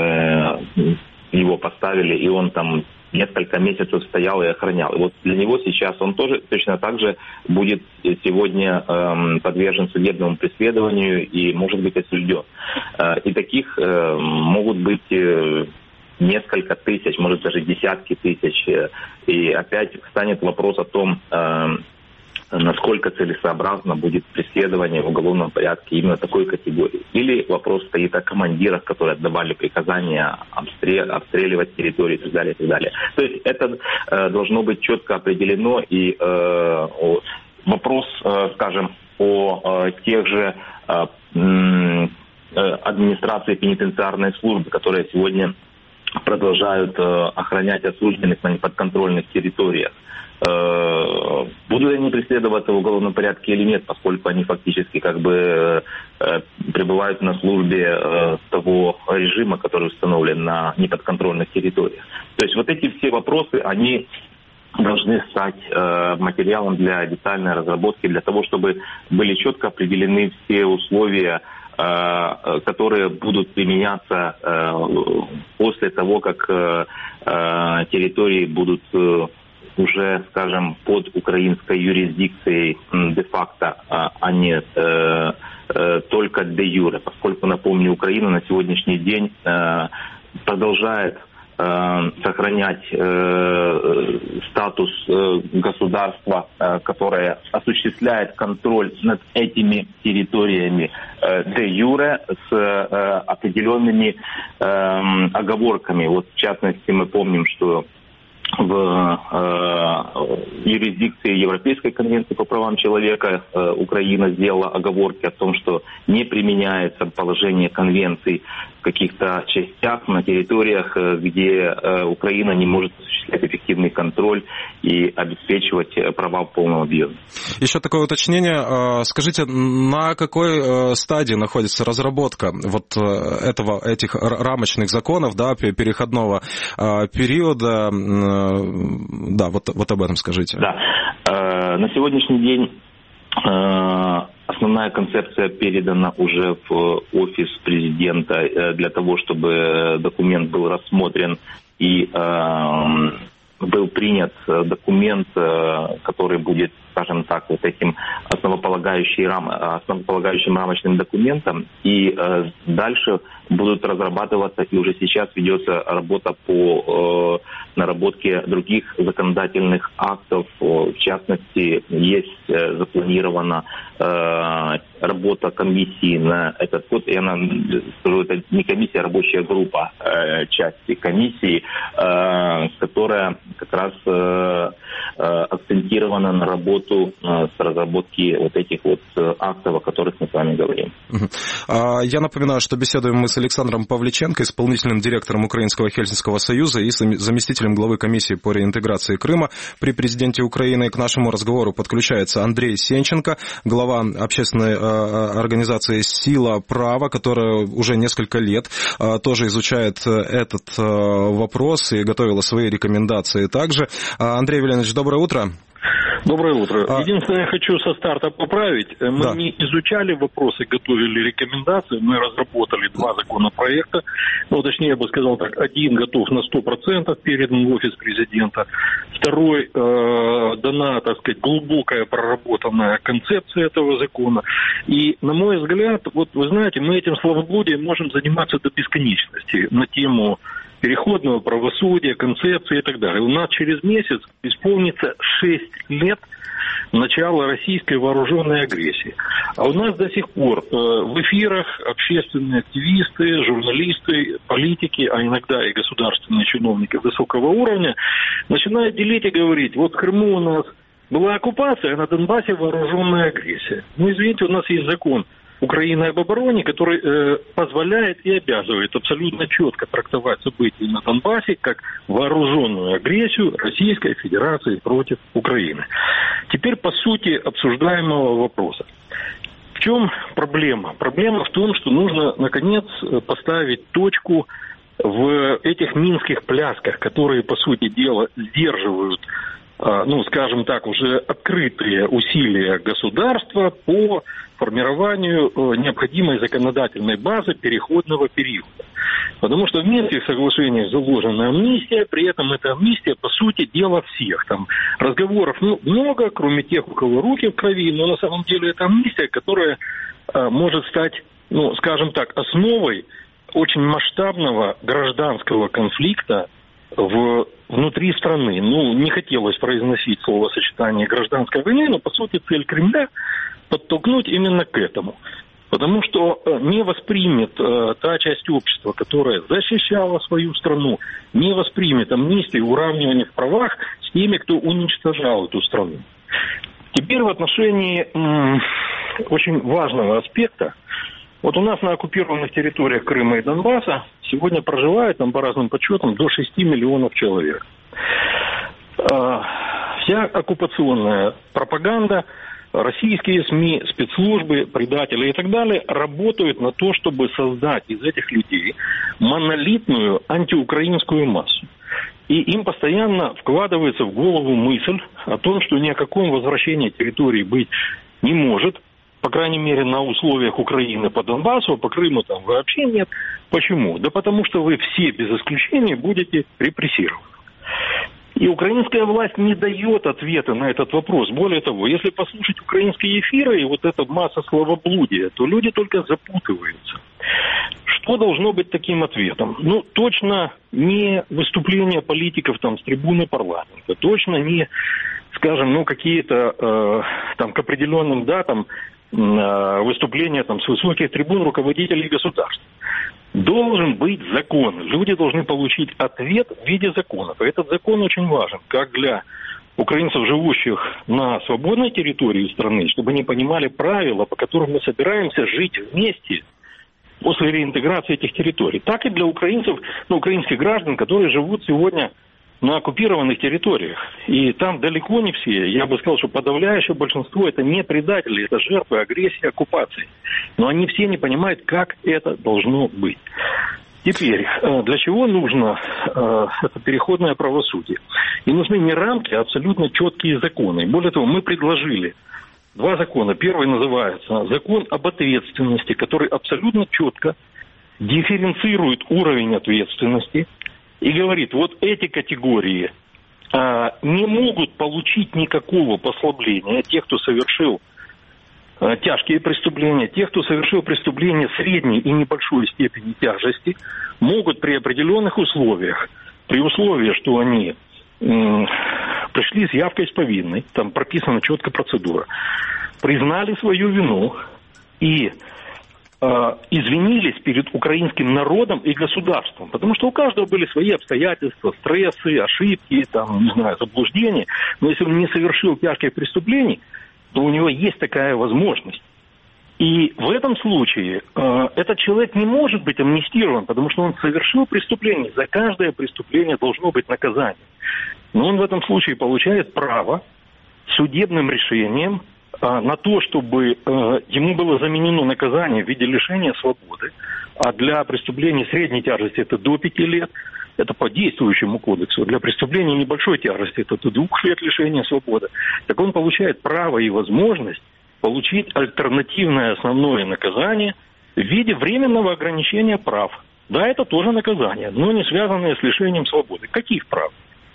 его поставили, и он там несколько месяцев стоял и охранял. И вот для него сейчас он тоже точно так же будет сегодня э, подвержен судебному преследованию и может быть осужден. Э, и таких э, могут быть э, несколько тысяч, может даже десятки тысяч. И опять встанет вопрос о том, э, насколько целесообразно будет преследование в уголовном порядке именно такой категории. Или вопрос стоит о командирах, которые отдавали приказания обстрел, обстреливать территории и так далее, и так далее. То есть это э, должно быть четко определено. И э, вопрос, э, скажем, о э, тех же э, э, администрации пенитенциарной службы, которые сегодня продолжают э, охранять осужденных на неподконтрольных территориях. Будут они преследоваться в уголовном порядке или нет, поскольку они фактически как бы э, пребывают на службе э, того режима, который установлен на неподконтрольных территориях. То есть вот эти все вопросы, они должны стать э, материалом для детальной разработки, для того, чтобы были четко определены все условия, э, которые будут применяться э, после того, как э, э, территории будут э, уже, скажем, под украинской юрисдикцией де-факто, а не э, э, только де-юре, поскольку, напомню, Украина на сегодняшний день э, продолжает сохранять э, статус э, государства, э, которое осуществляет контроль над этими территориями э, де юре с э, определенными э, оговорками. Вот, в частности, мы помним, что в э, юрисдикции Европейской конвенции по правам человека э, Украина сделала оговорки о том, что не применяется положение конвенции в каких-то частях на территориях, э, где э, Украина не может осуществлять эффективный контроль и обеспечивать права в полном объеме. Еще такое уточнение. Скажите, на какой стадии находится разработка вот этого, этих рамочных законов, да, переходного периода? Да, вот, вот об этом скажите. Да. На сегодняшний день основная концепция передана уже в офис президента для того, чтобы документ был рассмотрен и был принят документ, который будет, скажем так, вот этим основополагающим, рам, основополагающим рамочным документом. И э, дальше будут разрабатываться, и уже сейчас ведется работа по э, наработке других законодательных актов. В частности, есть э, запланирована э, работа комиссии на этот год. И она, скажу, это не комиссия, а рабочая группа э, части комиссии, э, которая как раз э, э, акцентирована на работу э, с разработки вот этих вот э, актов, о которых мы с вами говорим. Я напоминаю, что беседуем мы с Александром Павличенко, исполнительным директором Украинского Хельсинского союза и заместителем главы комиссии по реинтеграции Крыма при президенте Украины. К нашему разговору подключается Андрей Сенченко, глава общественной организации «Сила права», которая уже несколько лет тоже изучает этот вопрос и готовила свои рекомендации также. Андрей Вильянович, доброе утро. Доброе утро. А... Единственное, я хочу со старта поправить. Мы да. не изучали вопросы, готовили рекомендации. Мы разработали два законопроекта. Ну, точнее, я бы сказал так, один готов на сто процентов, передан в офис президента. Второй, э, дана, так сказать, глубокая проработанная концепция этого закона. И, на мой взгляд, вот вы знаете, мы этим словоблудием можем заниматься до бесконечности на тему переходного правосудия, концепции и так далее. У нас через месяц исполнится шесть лет начала российской вооруженной агрессии. А у нас до сих пор э, в эфирах общественные активисты, журналисты, политики, а иногда и государственные чиновники высокого уровня начинают делить и говорить, вот в Крыму у нас была оккупация, а на Донбассе вооруженная агрессия. Ну, извините, у нас есть закон Украины об обороне, который э, позволяет и обязывает абсолютно четко трактовать события на Донбассе как вооруженную агрессию Российской Федерации против Украины. Теперь по сути обсуждаемого вопроса. В чем проблема? Проблема в том, что нужно, наконец, поставить точку в этих минских плясках, которые, по сути дела, сдерживают, ну, скажем так, уже открытые усилия государства по формированию необходимой законодательной базы переходного периода. Потому что в Минских соглашениях заложена амнистия, при этом эта амнистия, по сути дела, всех. Там разговоров ну, много, кроме тех, у кого руки в крови, но на самом деле это амнистия, которая а, может стать, ну, скажем так, основой очень масштабного гражданского конфликта в, внутри страны. Ну, не хотелось произносить словосочетание гражданской войны, но, по сути, цель Кремля подтолкнуть именно к этому. Потому что не воспримет э, та часть общества, которая защищала свою страну, не воспримет амнистии и уравнивание в правах с теми, кто уничтожал эту страну. Теперь в отношении м- очень важного аспекта. Вот у нас на оккупированных территориях Крыма и Донбасса сегодня проживает, там по разным подсчетам, до шести миллионов человек. Э, вся оккупационная пропаганда, российские СМИ, спецслужбы, предатели и так далее работают на то, чтобы создать из этих людей монолитную антиукраинскую массу. И им постоянно вкладывается в голову мысль о том, что ни о каком возвращении территории быть не может, по крайней мере, на условиях Украины по Донбассу, а по Крыму там вообще нет. Почему? Да потому что вы все без исключения будете репрессированы. И украинская власть не дает ответа на этот вопрос. Более того, если послушать украинские эфиры и вот эта масса словоблудия, то люди только запутываются. Что должно быть таким ответом? Ну, точно не выступления политиков там с трибуны парламента, точно не, скажем, ну, какие-то э, там к определенным датам э, выступления там с высоких трибун руководителей государств. Должен быть закон. Люди должны получить ответ в виде законов. И этот закон очень важен, как для украинцев, живущих на свободной территории страны, чтобы они понимали правила, по которым мы собираемся жить вместе после реинтеграции этих территорий, так и для украинцев, ну, украинских граждан, которые живут сегодня на оккупированных территориях. И там далеко не все, я бы сказал, что подавляющее большинство это не предатели, это жертвы агрессии, оккупации. Но они все не понимают, как это должно быть. Теперь, для чего нужно э, это переходное правосудие? И нужны не рамки, а абсолютно четкие законы. Более того, мы предложили два закона. Первый называется закон об ответственности, который абсолютно четко дифференцирует уровень ответственности и говорит, вот эти категории а, не могут получить никакого послабления. Те, кто совершил а, тяжкие преступления, те, кто совершил преступления средней и небольшой степени тяжести, могут при определенных условиях, при условии, что они м, пришли с явкой с повинной, там прописана четкая процедура, признали свою вину и извинились перед украинским народом и государством, потому что у каждого были свои обстоятельства, стрессы, ошибки, там, не знаю, заблуждения, но если он не совершил тяжких преступлений, то у него есть такая возможность. И в этом случае э, этот человек не может быть амнистирован, потому что он совершил преступление, за каждое преступление должно быть наказание. Но он в этом случае получает право судебным решением на то, чтобы э, ему было заменено наказание в виде лишения свободы, а для преступлений средней тяжести это до пяти лет, это по действующему кодексу, для преступлений небольшой тяжести это до двух лет лишения свободы, так он получает право и возможность получить альтернативное основное наказание в виде временного ограничения прав. Да, это тоже наказание, но не связанное с лишением свободы. Каких прав?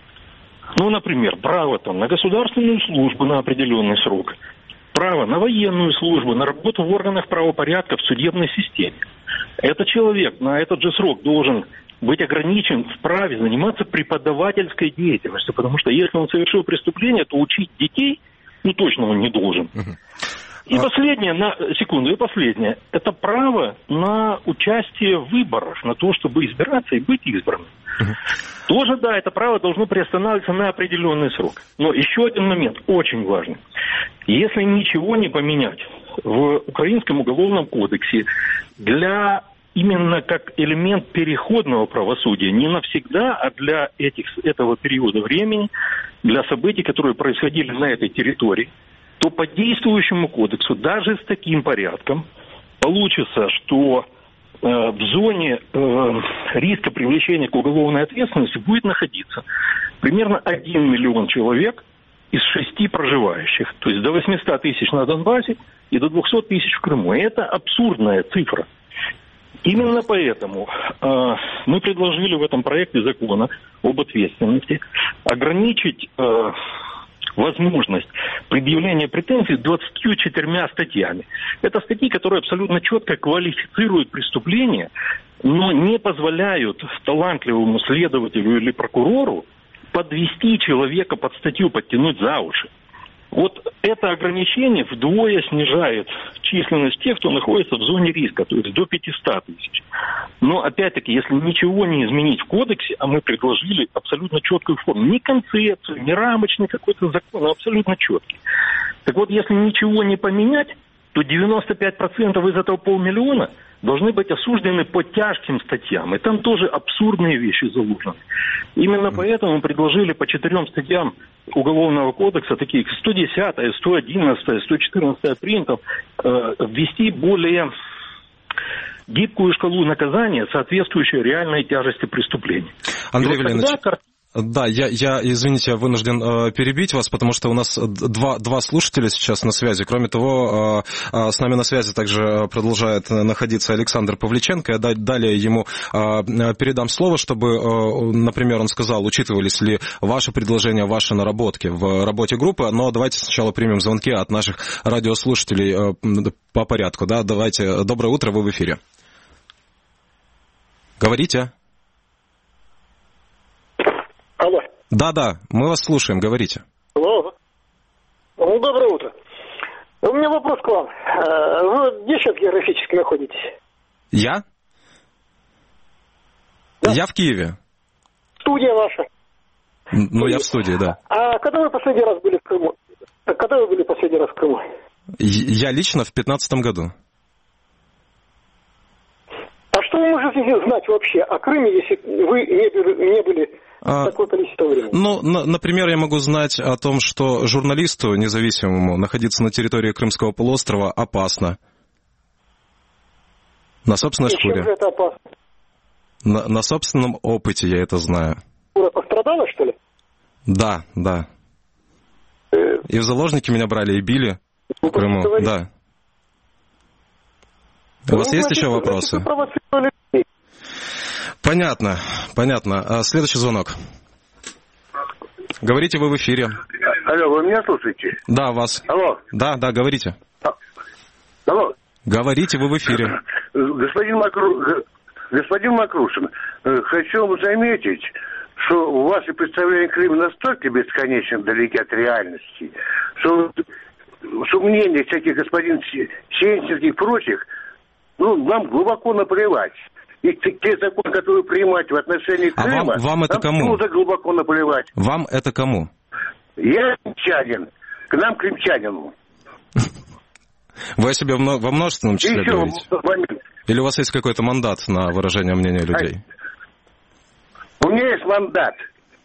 Ну, например, право там, на государственную службу на определенный срок, право на военную службу, на работу в органах правопорядка в судебной системе. Этот человек на этот же срок должен быть ограничен в праве заниматься преподавательской деятельностью, потому что если он совершил преступление, то учить детей, ну, точно он не должен. И последнее, на секунду, и последнее, это право на участие в выборах, на то, чтобы избираться и быть избранным. Uh-huh. Тоже, да, это право должно приостанавливаться на определенный срок. Но еще один момент, очень важный. Если ничего не поменять в Украинском уголовном кодексе для именно как элемент переходного правосудия, не навсегда, а для этих, этого периода времени, для событий, которые происходили на этой территории, то по действующему кодексу, даже с таким порядком, получится, что э, в зоне э, риска привлечения к уголовной ответственности будет находиться примерно один миллион человек из шести проживающих. То есть до восемьсот тысяч на Донбассе и до двухсот тысяч в Крыму. И это абсурдная цифра. Именно поэтому э, мы предложили в этом проекте закона об ответственности ограничить э, возможность предъявления претензий двадцатью четырьмя статьями. Это статьи, которые абсолютно четко квалифицируют преступления, но не позволяют талантливому следователю или прокурору подвести человека под статью, подтянуть за уши. Вот это ограничение вдвое снижает численность тех, кто находится в зоне риска, то есть до пятисот тысяч. Но, опять-таки, если ничего не изменить в кодексе, а мы предложили абсолютно четкую форму, не концепцию, не рамочный какой-то закон, а абсолютно четкий. Так вот, если ничего не поменять, то девяносто пять процентов из этого полмиллиона должны быть осуждены по тяжким статьям. И там тоже абсурдные вещи заложены. Именно поэтому мы предложили по четырем статьям Уголовного кодекса, такие как сто десятая, сто одиннадцатая, сто четырнадцатая принтов, э, ввести более гибкую шкалу наказания, соответствующую реальной тяжести преступления. Андрей Валерьевич, вот Да, я, я, извините, я вынужден э, перебить вас, потому что у нас два, два слушателя сейчас на связи. Кроме того, э, э, с нами на связи также продолжает находиться Александр Павличенко. Я далее ему э, передам слово, чтобы, э, например, он сказал, учитывались ли ваши предложения, ваши наработки в работе группы. Но давайте сначала примем звонки от наших радиослушателей э, по порядку. Да? Давайте. Доброе утро, вы в эфире. Говорите. Алло. Да-да, мы вас слушаем, говорите. Алло. Ну, доброе утро. У меня вопрос к вам. Вы где сейчас географически находитесь? Я? Да. Я в Киеве. Студия ваша. Ну, я в студии, да. А когда вы последний раз были в Крыму? Когда вы были последний раз в Крыму? Я лично в пятнадцатом году. А что вы можете знать вообще о Крыме, если вы не были... Не были такое количество времени? Ну, на, например, я могу знать о том, что журналисту независимому находиться на территории Крымского полуострова опасно. На собственной И шкуре. чем же это опасно? На, на собственном опыте я это знаю. Шкура пострадала, что ли? Да, да. Э... И в заложники меня брали и били в Крыму. Да. У вас ну, есть значит, еще вопросы? Понятно, понятно. Следующий звонок. Говорите, вы в эфире. Алло, вы меня слушаете? Да, вас. Алло. Да, да, говорите. Алло. Говорите, вы в эфире. Господин, Макру... Господин Макрушин, хочу вам заметить, что ваши представления Крыма настолько бесконечно далеки от реальности, что, что мнение всяких господин Сенченко и прочих, ну, нам глубоко наплевать. И те законы, которые принимать в отношении Крыма, а вам, вам это кому? Нужно глубоко наплевать. Вам это кому? Я крымчанин, к нам крымчанину. Вы о себе во множественном числе еще говорите? Момент. Или у вас есть какой-то мандат на выражение мнения людей? У меня есть мандат.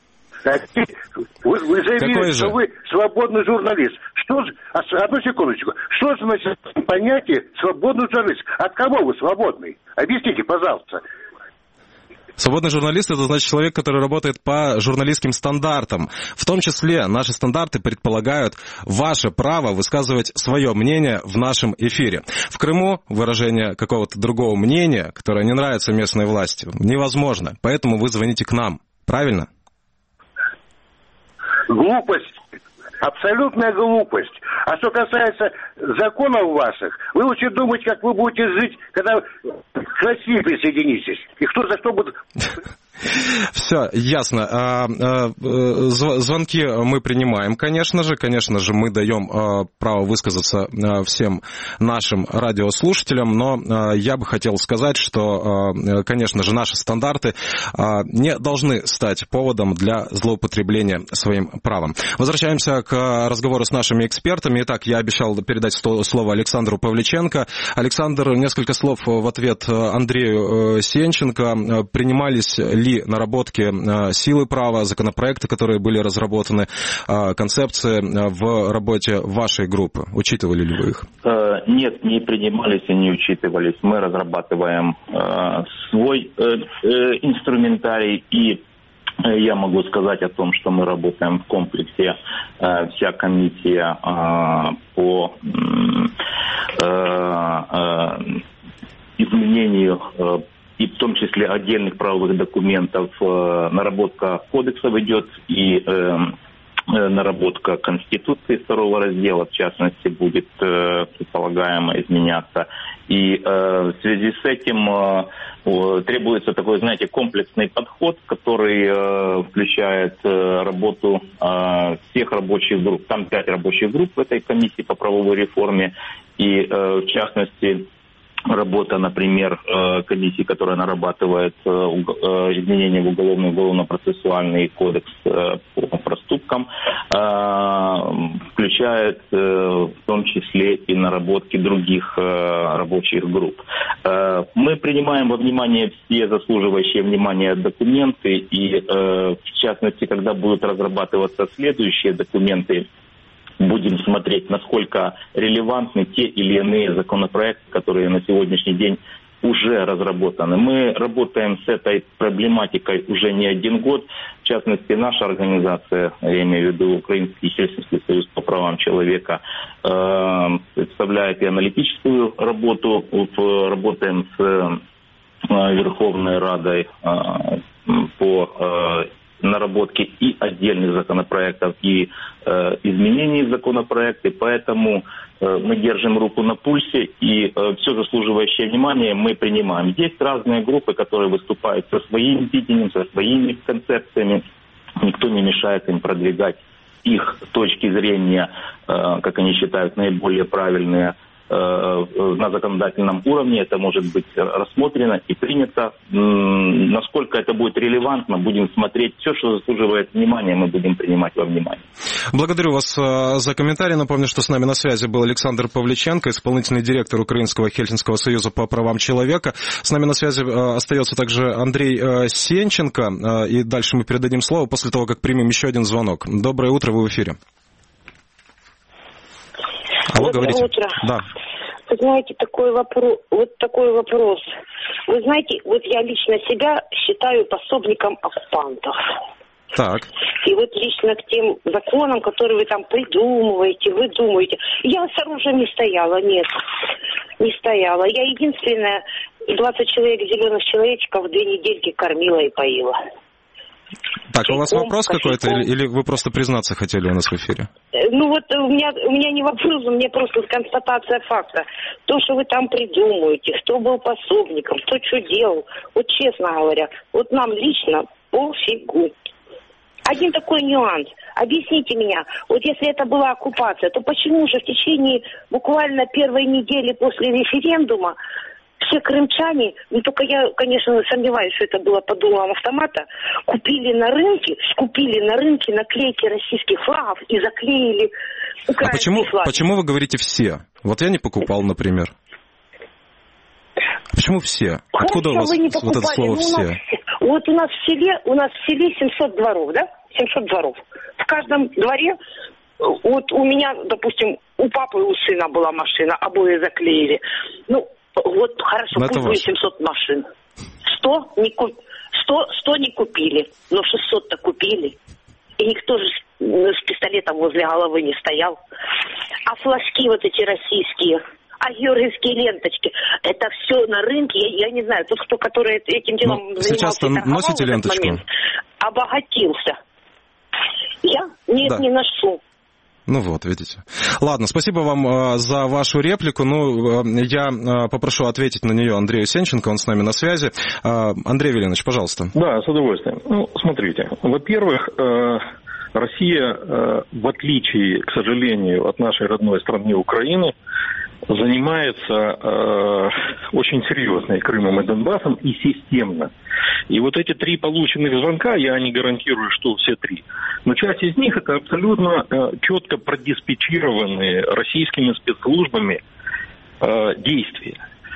Вы, вы заявили, что вы свободный журналист. Что же, одну секундочку, что же значит понятие свободный журналист? От кого вы свободный? Объясните, пожалуйста. Свободный журналист – это значит человек, который работает по журналистским стандартам. В том числе наши стандарты предполагают ваше право высказывать свое мнение в нашем эфире. В Крыму выражение какого-то другого мнения, которое не нравится местной власти, невозможно. Поэтому вы звоните к нам. Правильно? Глупость. Абсолютная глупость. А что касается законов ваших, вы лучше думать, как вы будете жить, когда к России присоединитесь. И кто за что будет... Все, ясно. Звонки мы принимаем, конечно же. Конечно же, мы даем право высказаться всем нашим радиослушателям, но я бы хотел сказать, что, конечно же, наши стандарты не должны стать поводом для злоупотребления своим правом. Возвращаемся к разговору с нашими экспертами. Итак, я обещал передать слово Александру Павличенко. Александр, несколько слов в ответ Андрею Сенченко. Принимались ли наработки силы права, законопроекты, которые были разработаны, концепции в работе вашей группы? Учитывали ли вы их? Нет, не принимались и не учитывались. Мы разрабатываем свой инструментарий, и я могу сказать о том, что мы работаем в комплексе. Вся комиссия по изменению и в том числе отдельных правовых документов, наработка кодексов идет и наработка Конституции второго раздела, в частности, будет предполагаемо изменяться. И в связи с этим требуется такой, знаете, комплексный подход, который включает работу всех рабочих групп. Там пять рабочих групп в этой комиссии по правовой реформе. И, в частности, работа, например, комиссии, которая нарабатывает изменения в уголовный и уголовно-процессуальный кодекс по проступкам, включает в том числе и наработки других рабочих групп. Мы принимаем во внимание все заслуживающие внимания документы, и в частности, когда будут разрабатываться следующие документы, будем смотреть, насколько релевантны те или иные законопроекты, которые на сегодняшний день уже разработаны. Мы работаем с этой проблематикой уже не один год. В частности, наша организация, я имею в виду Украинский Хельсинский союз по правам человека, представляет и аналитическую работу. Работаем с Верховной Радой по наработке и отдельных законопроектов, и э, изменений в законопроекты. Поэтому э, мы держим руку на пульсе, и э, все заслуживающее внимания мы принимаем. Есть разные группы, которые выступают со своим видением, со своими концепциями. Никто не мешает им продвигать их точки зрения, э, как они считают, наиболее правильные на законодательном уровне. Это может быть рассмотрено и принято. Насколько это будет релевантно, будем смотреть. Все, что заслуживает внимания, мы будем принимать во внимание. Благодарю вас за комментарий. Напомню, что с нами на связи был Александр Павличенко, исполнительный директор Украинского Хельсинского союза по правам человека. С нами на связи остается также Андрей Сенченко. И дальше мы передадим слово после того, как примем еще один звонок. Доброе утро, вы в эфире. Алло, Доброе говорите. утро. Да. Вы знаете, такой вопрос, вот такой вопрос. Вы знаете, вот я лично себя считаю пособником оккупантов. Так. И вот лично к тем законам, которые вы там придумываете, выдумываете. Я с оружием не стояла, нет, не стояла. Я единственная, двадцать человек зеленых человечков две недельки кормила и поила. Так, а у вас Кофейком, вопрос какой-то, или, кофейком. или вы просто признаться хотели у нас в эфире? Ну вот у меня, у меня не вопрос, у меня просто констатация факта. То, что вы там придумываете, кто был пособником, кто что делал, вот честно говоря, вот нам лично пофигу. Один такой нюанс. Объясните меня, вот если это была оккупация, то почему же в течение буквально первой недели после референдума все крымчане, ну только я, конечно, сомневаюсь, что это было под дулом автомата, купили на рынке, скупили на рынке наклейки российских флагов и заклеили украинские А почему, флаги. почему вы говорите «все»? Вот я не покупал, например. Почему «все»? Откуда у вас вы не вот это слово Ну, у нас- «все»? Вот у нас в селе, у нас в селе семьсот дворов, да? семьсот дворов. В каждом дворе, вот у меня, допустим, у папы и у сына была машина, обои заклеили. Ну, вот хорошо, Но пусть будет семьсот машин. сто не, куп... сто, сто не купили, но шестьсот-то купили. И никто же с, с пистолетом возле головы не стоял. А флажки вот эти российские, а георгиевские ленточки, это все на рынке, я, я не знаю, тот, кто который этим делом Ну, занимался, сейчас-то торговал носите в этот ленточку? момент, обогатился. Я? Нет, Да. не ношу. Ну вот, видите. Ладно, спасибо вам э, за вашу реплику. Ну, э, я э, попрошу ответить на нее Андрею Сенченко, он с нами на связи. Э, Андрей Велинович, пожалуйста. Да, с удовольствием. Ну, смотрите, во-первых, э, Россия, э, в отличие, к сожалению, от нашей родной страны Украины, занимается э, очень серьезно и Крымом, и Донбассом, и системно. И вот эти три полученных звонка, я не гарантирую, что все три, но часть из них это абсолютно э, четко продиспетчированные российскими спецслужбами э, действия.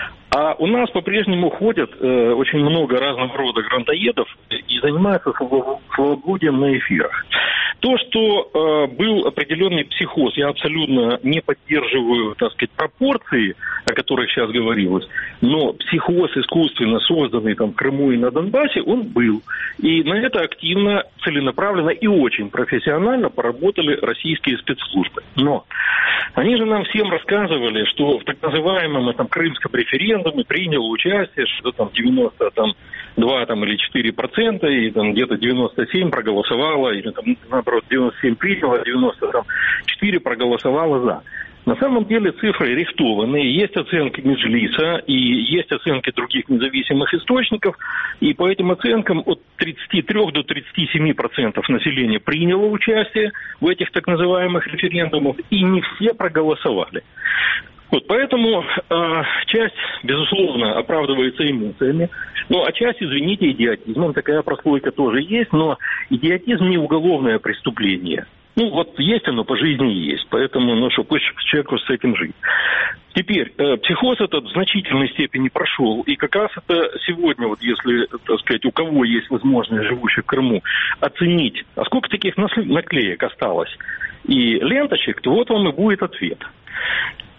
А у нас по-прежнему ходят э, очень много разного рода грантоедов и занимаются словоблудием на эфирах. То, что э, был определенный психоз, я абсолютно не поддерживаю, так сказать, пропорции, о которых сейчас говорилось, но психоз искусственно созданный там в Крыму и на Донбассе, он был. И на это активно, целенаправленно и очень профессионально поработали российские спецслужбы. Но они же нам всем рассказывали, что в так называемом этом крымском референдуме приняло участие, что там девяносто два там, или четыре процента, и там где-то девяносто семь проголосовало, или там, наоборот, девяносто семь приняло, девяносто четыре проголосовало за. На самом деле цифры рихтованные, есть оценки Меджлиса и есть оценки других независимых источников, и по этим оценкам от тридцати трёх до тридцати семи процентов населения приняло участие в этих так называемых референдумах, и не все проголосовали. Вот, поэтому э, часть, безусловно, оправдывается эмоциями, ну, а часть, извините, идиотизмом, такая прослойка тоже есть, но идиотизм не уголовное преступление. Ну, вот есть оно, по жизни есть, поэтому, ну, что, пусть человеку с этим жить. Теперь, э, психоз этот в значительной степени прошел, и как раз это сегодня, вот если, так сказать, у кого есть возможность, живущих в Крыму, оценить, а сколько таких наклеек осталось и ленточек, то вот вам и будет ответ.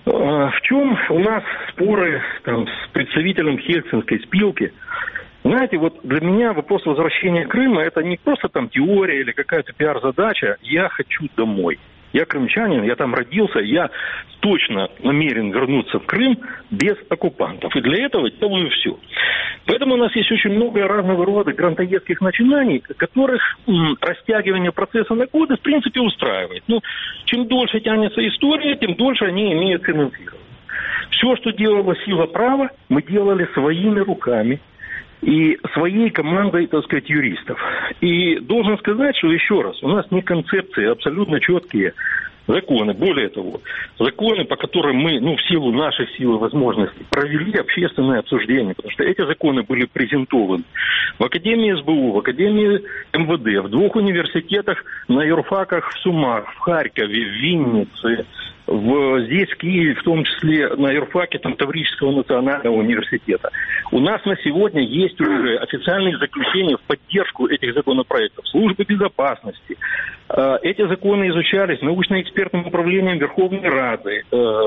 В чем у нас споры там, с представителем Хельсинской спилки? Знаете, вот для меня вопрос возвращения Крыма – это не просто там теория или какая-то пиар-задача. Я хочу домой. Я крымчанин, я там родился, я точно намерен вернуться в Крым без оккупантов. И для этого делаю все. Поэтому у нас есть очень много разного рода грантоедских начинаний, которых м, растягивание процесса на годы в принципе устраивает. Ну, чем дольше тянется история, тем дольше они имеют финансирование. Все, что делала сила права, мы делали своими руками. И своей командой, так сказать, юристов. И должен сказать, что еще раз, у нас не концепции, абсолютно четкие законы. Более того, законы, по которым мы, ну, в силу наших сил и возможностей, провели общественное обсуждение, потому что эти законы были презентованы в Академии СБУ, в Академии МВД, в двух университетах, на юрфаках в Сумах, в Харькове, в Виннице, в, здесь, в Киеве, в том числе на юрфаке там, Таврического национального университета. У нас на сегодня есть уже официальные заключения в поддержку этих законопроектов. Службы безопасности. Эти законы изучались научно-экспертным управлением Верховной Рады,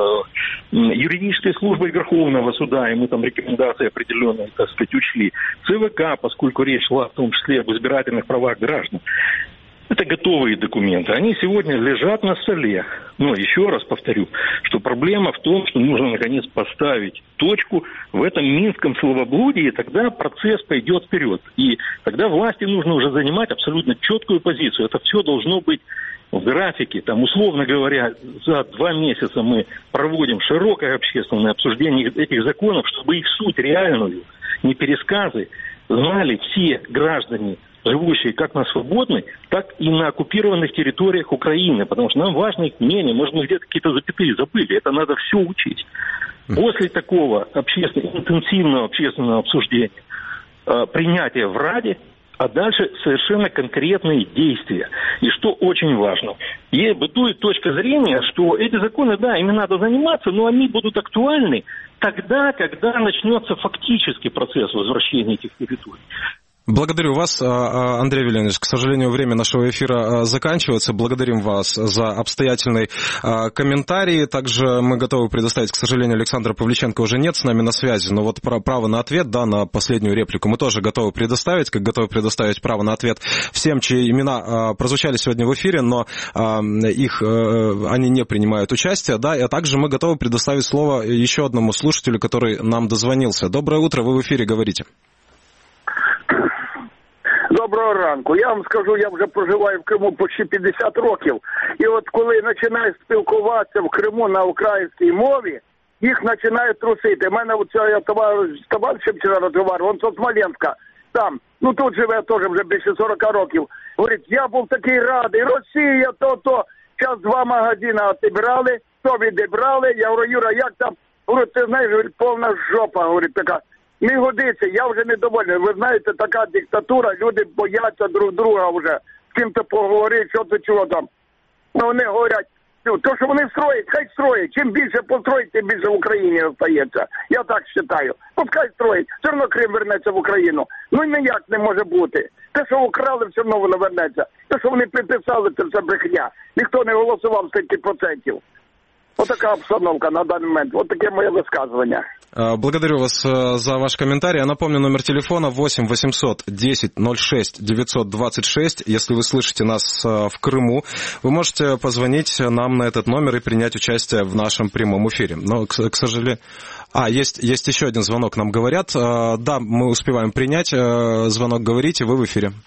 юридической службой Верховного суда, и мы там рекомендации определенные, так сказать, учли. ЦВК, поскольку речь шла в том числе об избирательных правах граждан. Это готовые документы. Они сегодня лежат на столе. Но еще раз повторю, что проблема в том, что нужно наконец поставить точку в этом минском словоблудии, и тогда процесс пойдет вперед. И тогда власти нужно уже занимать абсолютно четкую позицию. Это все должно быть в графике. Там, условно говоря, за два месяца мы проводим широкое общественное обсуждение этих законов, чтобы их суть реальную, не пересказы, знали все граждане, живущие как на свободной, так и на оккупированных территориях Украины. Потому что нам важно их мнение. Может, мы где-то какие-то запятые забыли. Это надо все учить. После такого общественного, интенсивного общественного обсуждения, э, принятия в Раде, а дальше совершенно конкретные действия. И что очень важно, и бытует точка зрения, что эти законы, да, ими надо заниматься, но они будут актуальны тогда, когда начнется фактический процесс возвращения этих территорий. Благодарю вас, Андрей Вильянович. К сожалению, время нашего эфира заканчивается. Благодарим вас за обстоятельный комментарий. Также мы готовы предоставить, к сожалению, Александра Павличенко уже нет с нами на связи, но вот право на ответ, да, на последнюю реплику мы тоже готовы предоставить, как готовы предоставить право на ответ всем, чьи имена прозвучали сегодня в эфире, но их, они не принимают участие, да, и также мы готовы предоставить слово еще одному слушателю, который нам дозвонился. Доброе утро, вы в эфире, говорите. Доброго ранку. Я вам скажу, я вже проживаю в Криму почти п'ятдесят років. І от коли починають спілкуватися в Криму на українській мові, їх починають трусити. У мене оця товариш, товаришем вчора розмовляв, він з Смоленська, там, ну тут живе теж вже більше сорок років. Говорить, я був такий радий, Росія, то-то. Зараз два магазини відібрали, то відібрали. Я говорю, Юра, як там? Говорю, ти знаєш, говорить, повна жопа, говорить, така. Не годиться, я вже недовольний. Ви знаєте, така диктатура, люди бояться друг друга вже. З ким-то поговорити, що то чого там. Ну, вони говорять, то, що вони строять, хай строять. Чим більше построїть, тим більше в Україні залишається. Я так вважаю. Пускай строять, все одно Крим вернеться в Україну. Ну, ніяк не може бути. Те, що украли, все одно воно вернеться. Те, що вони приписали, це все брехня. Ніхто не голосував стільки процентів. Вот такая обстановка на данный момент. Вот такие мои высказывания. Благодарю вас за ваш комментарий. Я напомню, номер телефона восемь восемьсот десять ноль шесть девятьсот двадцать шесть. Если вы слышите нас в Крыму, вы можете позвонить нам на этот номер и принять участие в нашем прямом эфире. Но, к, к сожалению... А, есть, есть еще один звонок, нам говорят. Да, мы успеваем принять звонок. Говорите, вы в эфире.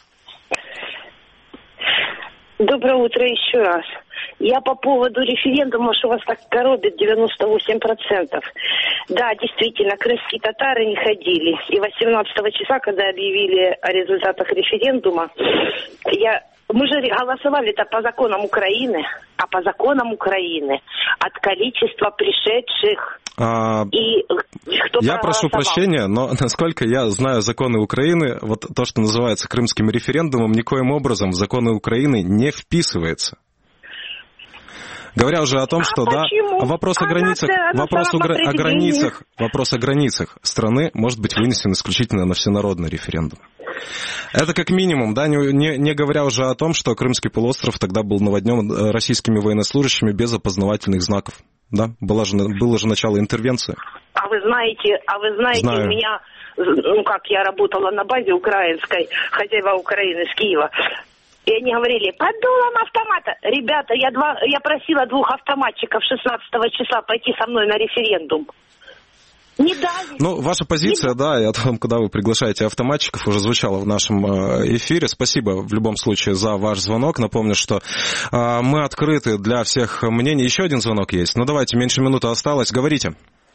Доброе утро еще раз. Я по поводу референдума, что вас так коробит девяносто восемь процентов. Да, действительно, крымские татары не ходили. И восемнадцатого числа, когда объявили о результатах референдума, я... мы же голосовали-то по законам Украины, а по законам Украины от количества пришедших... А, и кто я прошу прощения, но насколько я знаю законы Украины, вот то, что называется крымским референдумом, никоим образом в законы Украины не вписывается. Говоря уже о том, что, а да, вопрос о границах, она, вопрос о, о границах, вопрос о границах страны может быть вынесен исключительно на всенародный референдум. Это как минимум, да, не, не, не говоря уже о том, что Крымский полуостров тогда был наводнен российскими военнослужащими без опознавательных знаков. да, было же, было же начало интервенции. А вы знаете, а вы знаете, Знаю. у меня, ну как, я работала на базе украинской, хозяева Украины с Киева. И они говорили, под дулом автомата. Ребята, я, два, я просила двух автоматчиков шестнадцатого числа пойти со мной на референдум. Не дали. Ну, ваша позиция, не... да, и о том, когда вы приглашаете автоматчиков, уже звучала в нашем эфире. Спасибо в любом случае за ваш звонок. Напомню, что э, мы открыты для всех мнений. Еще один звонок есть. Ну, давайте, меньше минуты осталось. Говорите.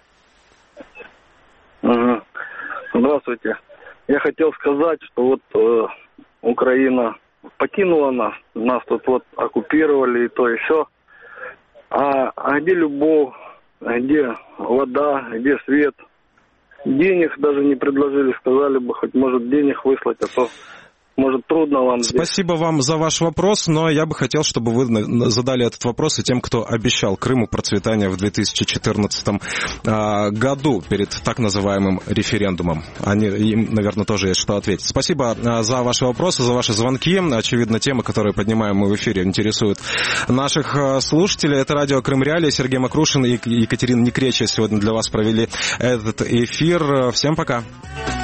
Угу. Здравствуйте. Я хотел сказать, что вот э, Украина покинула нас. Нас тут вот оккупировали и то еще. А, а где любовь? Где вода, где свет? Денег даже не предложили, сказали бы, хоть может денег выслать, а то может трудно вам здесь. Спасибо вам за ваш вопрос, но я бы хотел, чтобы вы задали этот вопрос и тем, кто обещал Крыму процветание в две тысячи четырнадцатом году перед так называемым референдумом. Они, им, наверное, тоже есть что ответить. Спасибо за ваши вопросы, за ваши звонки. Очевидно, темы, которые поднимаем мы в эфире, интересуют наших слушателей. Это радио Крым Реалии. Сергей Макрушин и Екатерина Некречия сегодня для вас провели этот эфир. Всем пока.